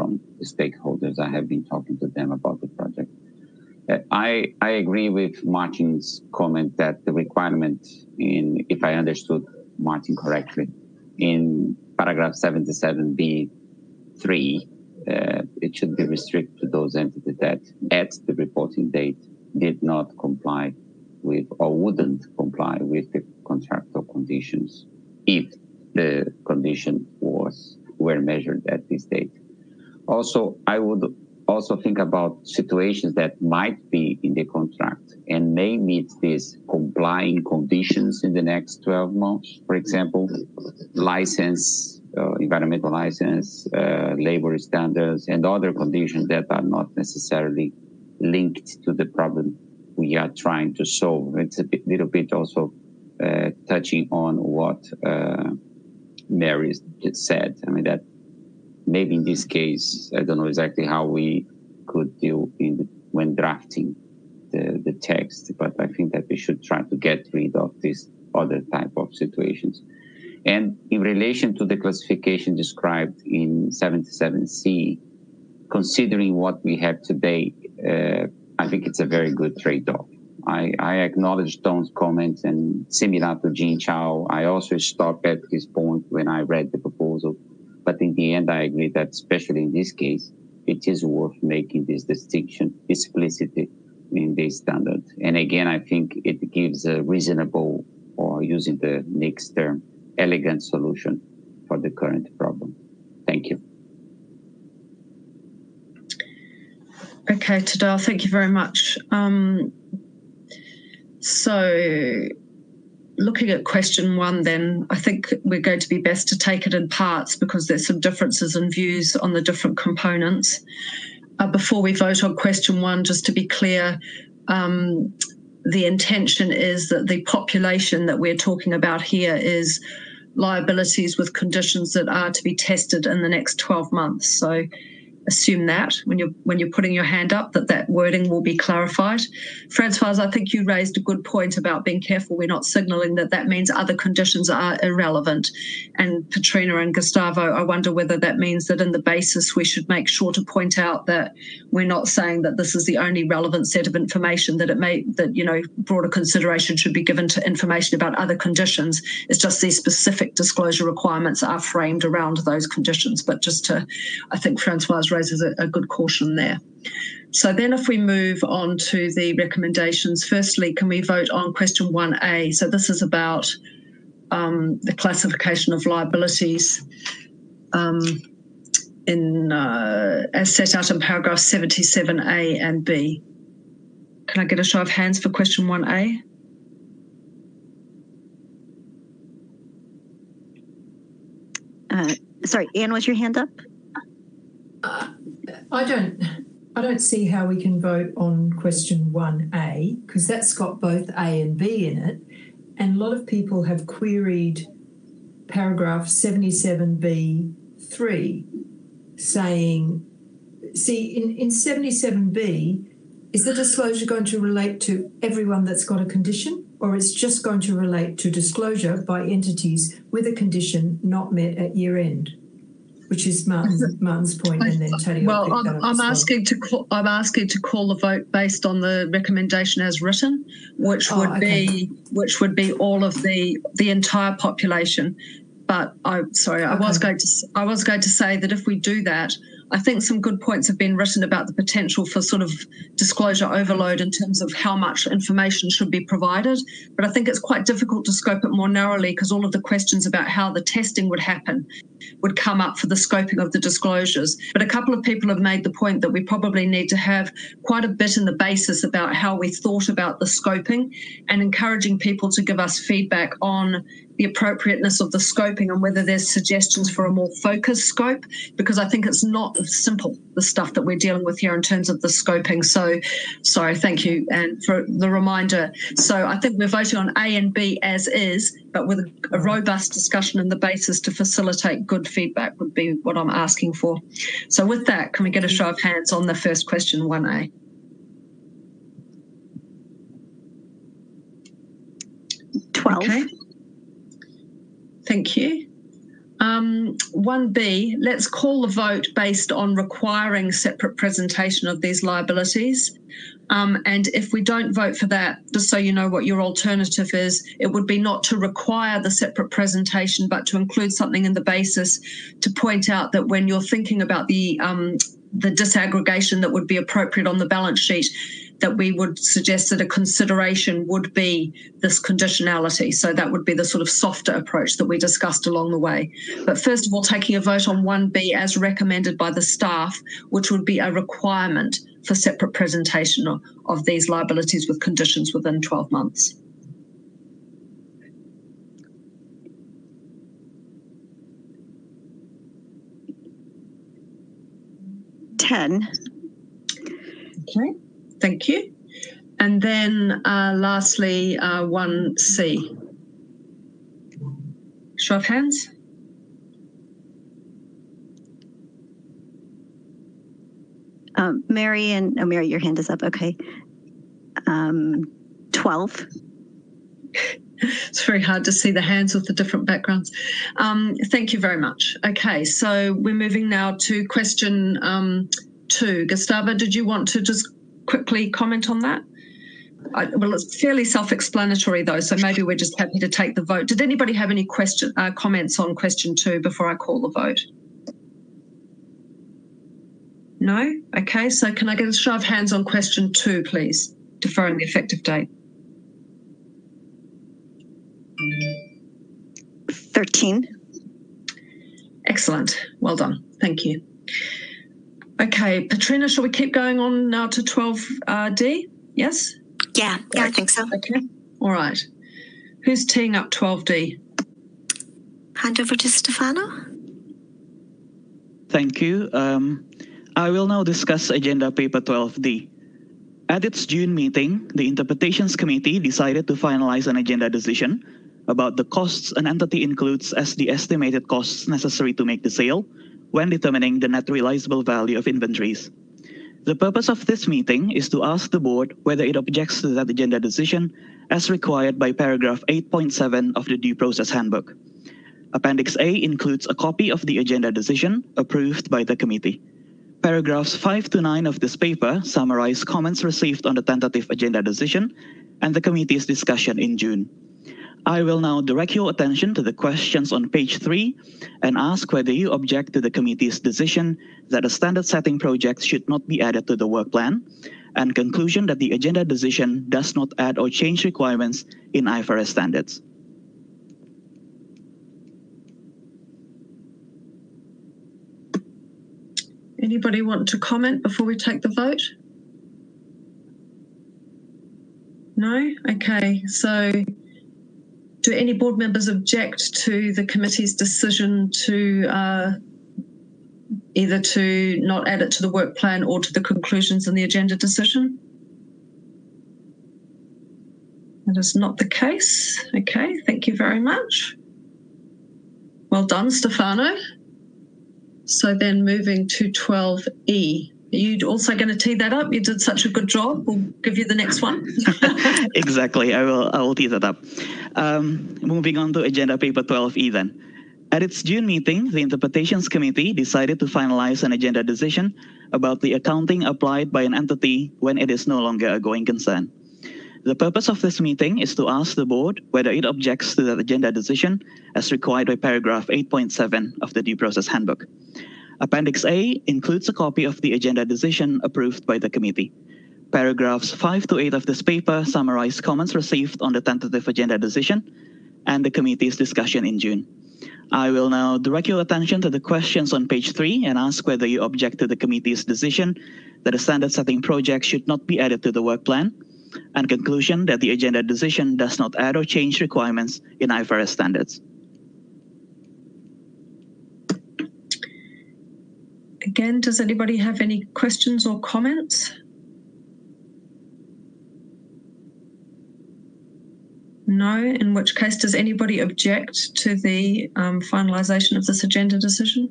the stakeholders. I have been talking to them about the project. Uh, I, I agree with Martin's comment that the requirement in, if I understood Martin correctly, in paragraph seventy-seven B three, uh, it should be restricted to those entities that at the reporting date did not comply with or wouldn't comply with the contractual conditions if the condition was were measured at this date. Also, I would also think about situations that might be in the contract and may meet these complying conditions in the next twelve months. For example, license, uh, environmental license, uh, labor standards, and other conditions that are not necessarily linked to the problem we are trying to solve. It's a bit, little bit also uh, touching on what uh, Mary just said. I mean, that maybe in this case, I don't know exactly how we could deal in the, when drafting the, the text, but I think that we should try to get rid of this other type of situations. And in relation to the classification described in seventy-seven C, considering what we have today, uh, I think it's a very good trade-off. I, I acknowledge Tom's comments, and similar to Jean Chao, I also stopped at his point when I read the proposal. But in the end, I agree that, especially in this case, it is worth making this distinction explicitly in this standard. And again, I think it gives a reasonable, or using the next term, elegant solution for the current problem. Thank you. Okay, Tadao, thank you very much. Um, so looking at question one, then I think we're going to be best to take it in parts because there's some differences in views on the different components. Uh, before we vote on question one, just to be clear, um, the intention is that the population that we're talking about here is liabilities with conditions that are to be tested in the next twelve months. So assume that when you're when you're putting your hand up, that that wording will be clarified. Francoise, I think you raised a good point about being careful we're not signalling that that means other conditions are irrelevant. And Petrina and Gustavo, I wonder whether that means that in the basis we should make sure to point out that we're not saying that this is the only relevant set of information, that it may, that, you know, broader consideration should be given to information about other conditions. It's just these specific disclosure requirements are framed around those conditions. But just to, I think Francoise raises a, a good caution there. So then if we move on to the recommendations, firstly, can we vote on question one A? So this is about um, the classification of liabilities um, in uh, as set out in paragraph seventy-seven A and B. Can I get a show of hands for question one A? Uh, sorry, Anne, was your hand up? Uh, I don't I don't see how we can vote on question one A because that's got both A and B in it. And a lot of people have queried paragraph seventy-seven B three saying, see, in, in seventy-seven B, is the disclosure going to relate to everyone that's got a condition, or it's just going to relate to disclosure by entities with a condition not met at year end? Which is Martin, Martin's point, and then Tadao. Well, I'm, I'm asking to call, I'm asking to call the vote based on the recommendation as written, which Oh, would okay. be which would be all of the the entire population. But I sorry, I was Okay. going to I was going to say that if we do that, I think some good points have been written about the potential for sort of disclosure overload in terms of how much information should be provided. But I think it's quite difficult to scope it more narrowly because all of the questions about how the testing would happen would come up for the scoping of the disclosures. But a couple of people have made the point that we probably need to have quite a bit in the basis about how we thought about the scoping and encouraging people to give us feedback on the appropriateness of the scoping and whether there's suggestions for a more focused scope, because I think it's not simple, the stuff that we're dealing with here in terms of the scoping. So, sorry, thank you, and for the reminder. So I think we're voting on A and B as is, but with a, a robust discussion in the basis to facilitate good feedback would be what I'm asking for. So with that, can we get a show of hands on the first question, one A? twelve. Okay. Thank you. Um, one B, let's call the vote based on requiring separate presentation of these liabilities. Um, and if we don't vote for that, just so you know what your alternative is, it would be not to require the separate presentation, but to include something in the basis to point out that when you're thinking about the um, the disaggregation that would be appropriate on the balance sheet, that we would suggest that a consideration would be this conditionality. So that would be the sort of softer approach that we discussed along the way. But first of all, taking a vote on one B as recommended by the staff, which would be a requirement for separate presentation of, of these liabilities with conditions within twelve months. ten. Okay. Thank you. And then uh, lastly, uh, one C. Show of hands. Um, Mary and oh, Mary, your hand is up. Okay. Um, twelve. It's very hard to see the hands with the different backgrounds. Um, thank you very much. Okay, so we're moving now to question um, two. Gustavo, did you want to just quickly comment on that? I, well, it's fairly self-explanatory though, so maybe we're just happy to take the vote. Did anybody have any question uh, comments on question two before I call the vote? No? Okay, so can I get a show of hands on question two, please? Deferring the effective date. thirteen. Excellent. Well done. Thank you. Okay, Petrina, shall we keep going on now to twelve D? Yes? Yeah, yeah, I think so. Okay. All right. Who's teeing up twelve D? Hand over to Stefano. Thank you. Um, I will now discuss Agenda Paper twelve D. At its June meeting, the Interpretations Committee decided to finalize an agenda decision about the costs an entity includes as the estimated costs necessary to make the sale when determining the net realizable value of inventories. The purpose of this meeting is to ask the board whether it objects to that agenda decision as required by paragraph eight point seven of the Due Process Handbook. Appendix A includes a copy of the agenda decision approved by the committee. Paragraphs five to nine of this paper summarize comments received on the tentative agenda decision and the committee's discussion in June. I will now direct your attention to the questions on page three and ask whether you object to the committee's decision that a standard setting project should not be added to the work plan, and conclusion that the agenda decision does not add or change requirements in I F R S standards. Anybody want to comment before we take the vote? No? Okay, so do any board members object to the committee's decision to uh, either to not add it to the work plan or to the conclusions in the agenda decision? That is not the case. Okay, thank you very much. Well done, Stefano. So then moving to twelve E. Are you also going to tee that up? You did such a good job. We'll give you the next one. Exactly. I will, I will tee that up. Um, moving on to Agenda Paper twelve E then. At its June meeting, the Interpretations Committee decided to finalize an agenda decision about the accounting applied by an entity when it is no longer a going concern. The purpose of this meeting is to ask the board whether it objects to that agenda decision as required by paragraph eight point seven of the Due Process Handbook. Appendix A includes a copy of the agenda decision approved by the committee. Paragraphs five to eight of this paper summarize comments received on the tentative agenda decision and the committee's discussion in June. I will now direct your attention to the questions on page three and ask whether you object to the committee's decision that a standard setting project should not be added to the work plan, and conclusion that the agenda decision does not add or change requirements in I F R S standards. Again, does anybody have any questions or comments? No, in which case, does anybody object to the um, finalisation of this agenda decision?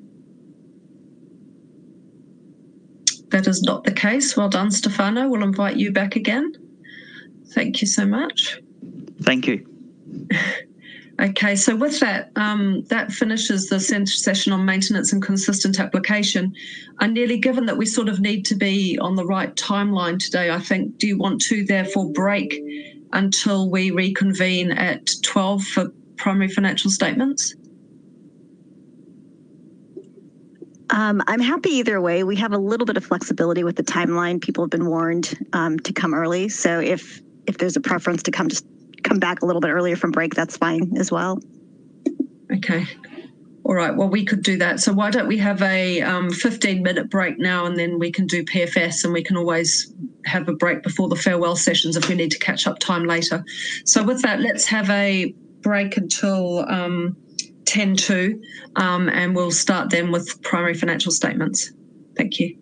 That is not the case. Well done, Stefano. We'll invite you back again. Thank you so much. Thank you. Okay, so with that, um, that finishes the session on maintenance and consistent application. And nearly given that we sort of need to be on the right timeline today, I think, do you want to therefore break until we reconvene at twelve for primary financial statements? Um, I'm happy either way. We have a little bit of flexibility with the timeline. People have been warned um, to come early. So if if there's a preference to come just come back a little bit earlier from break, that's fine as well. Okay. All right. Well, we could do that. So why don't we have a um, fifteen minute break now, and then we can do P F S, and we can always have a break before the farewell sessions if we need to catch up time later. So with that, let's have a break until um, ten to, um, and we'll start then with primary financial statements. Thank you.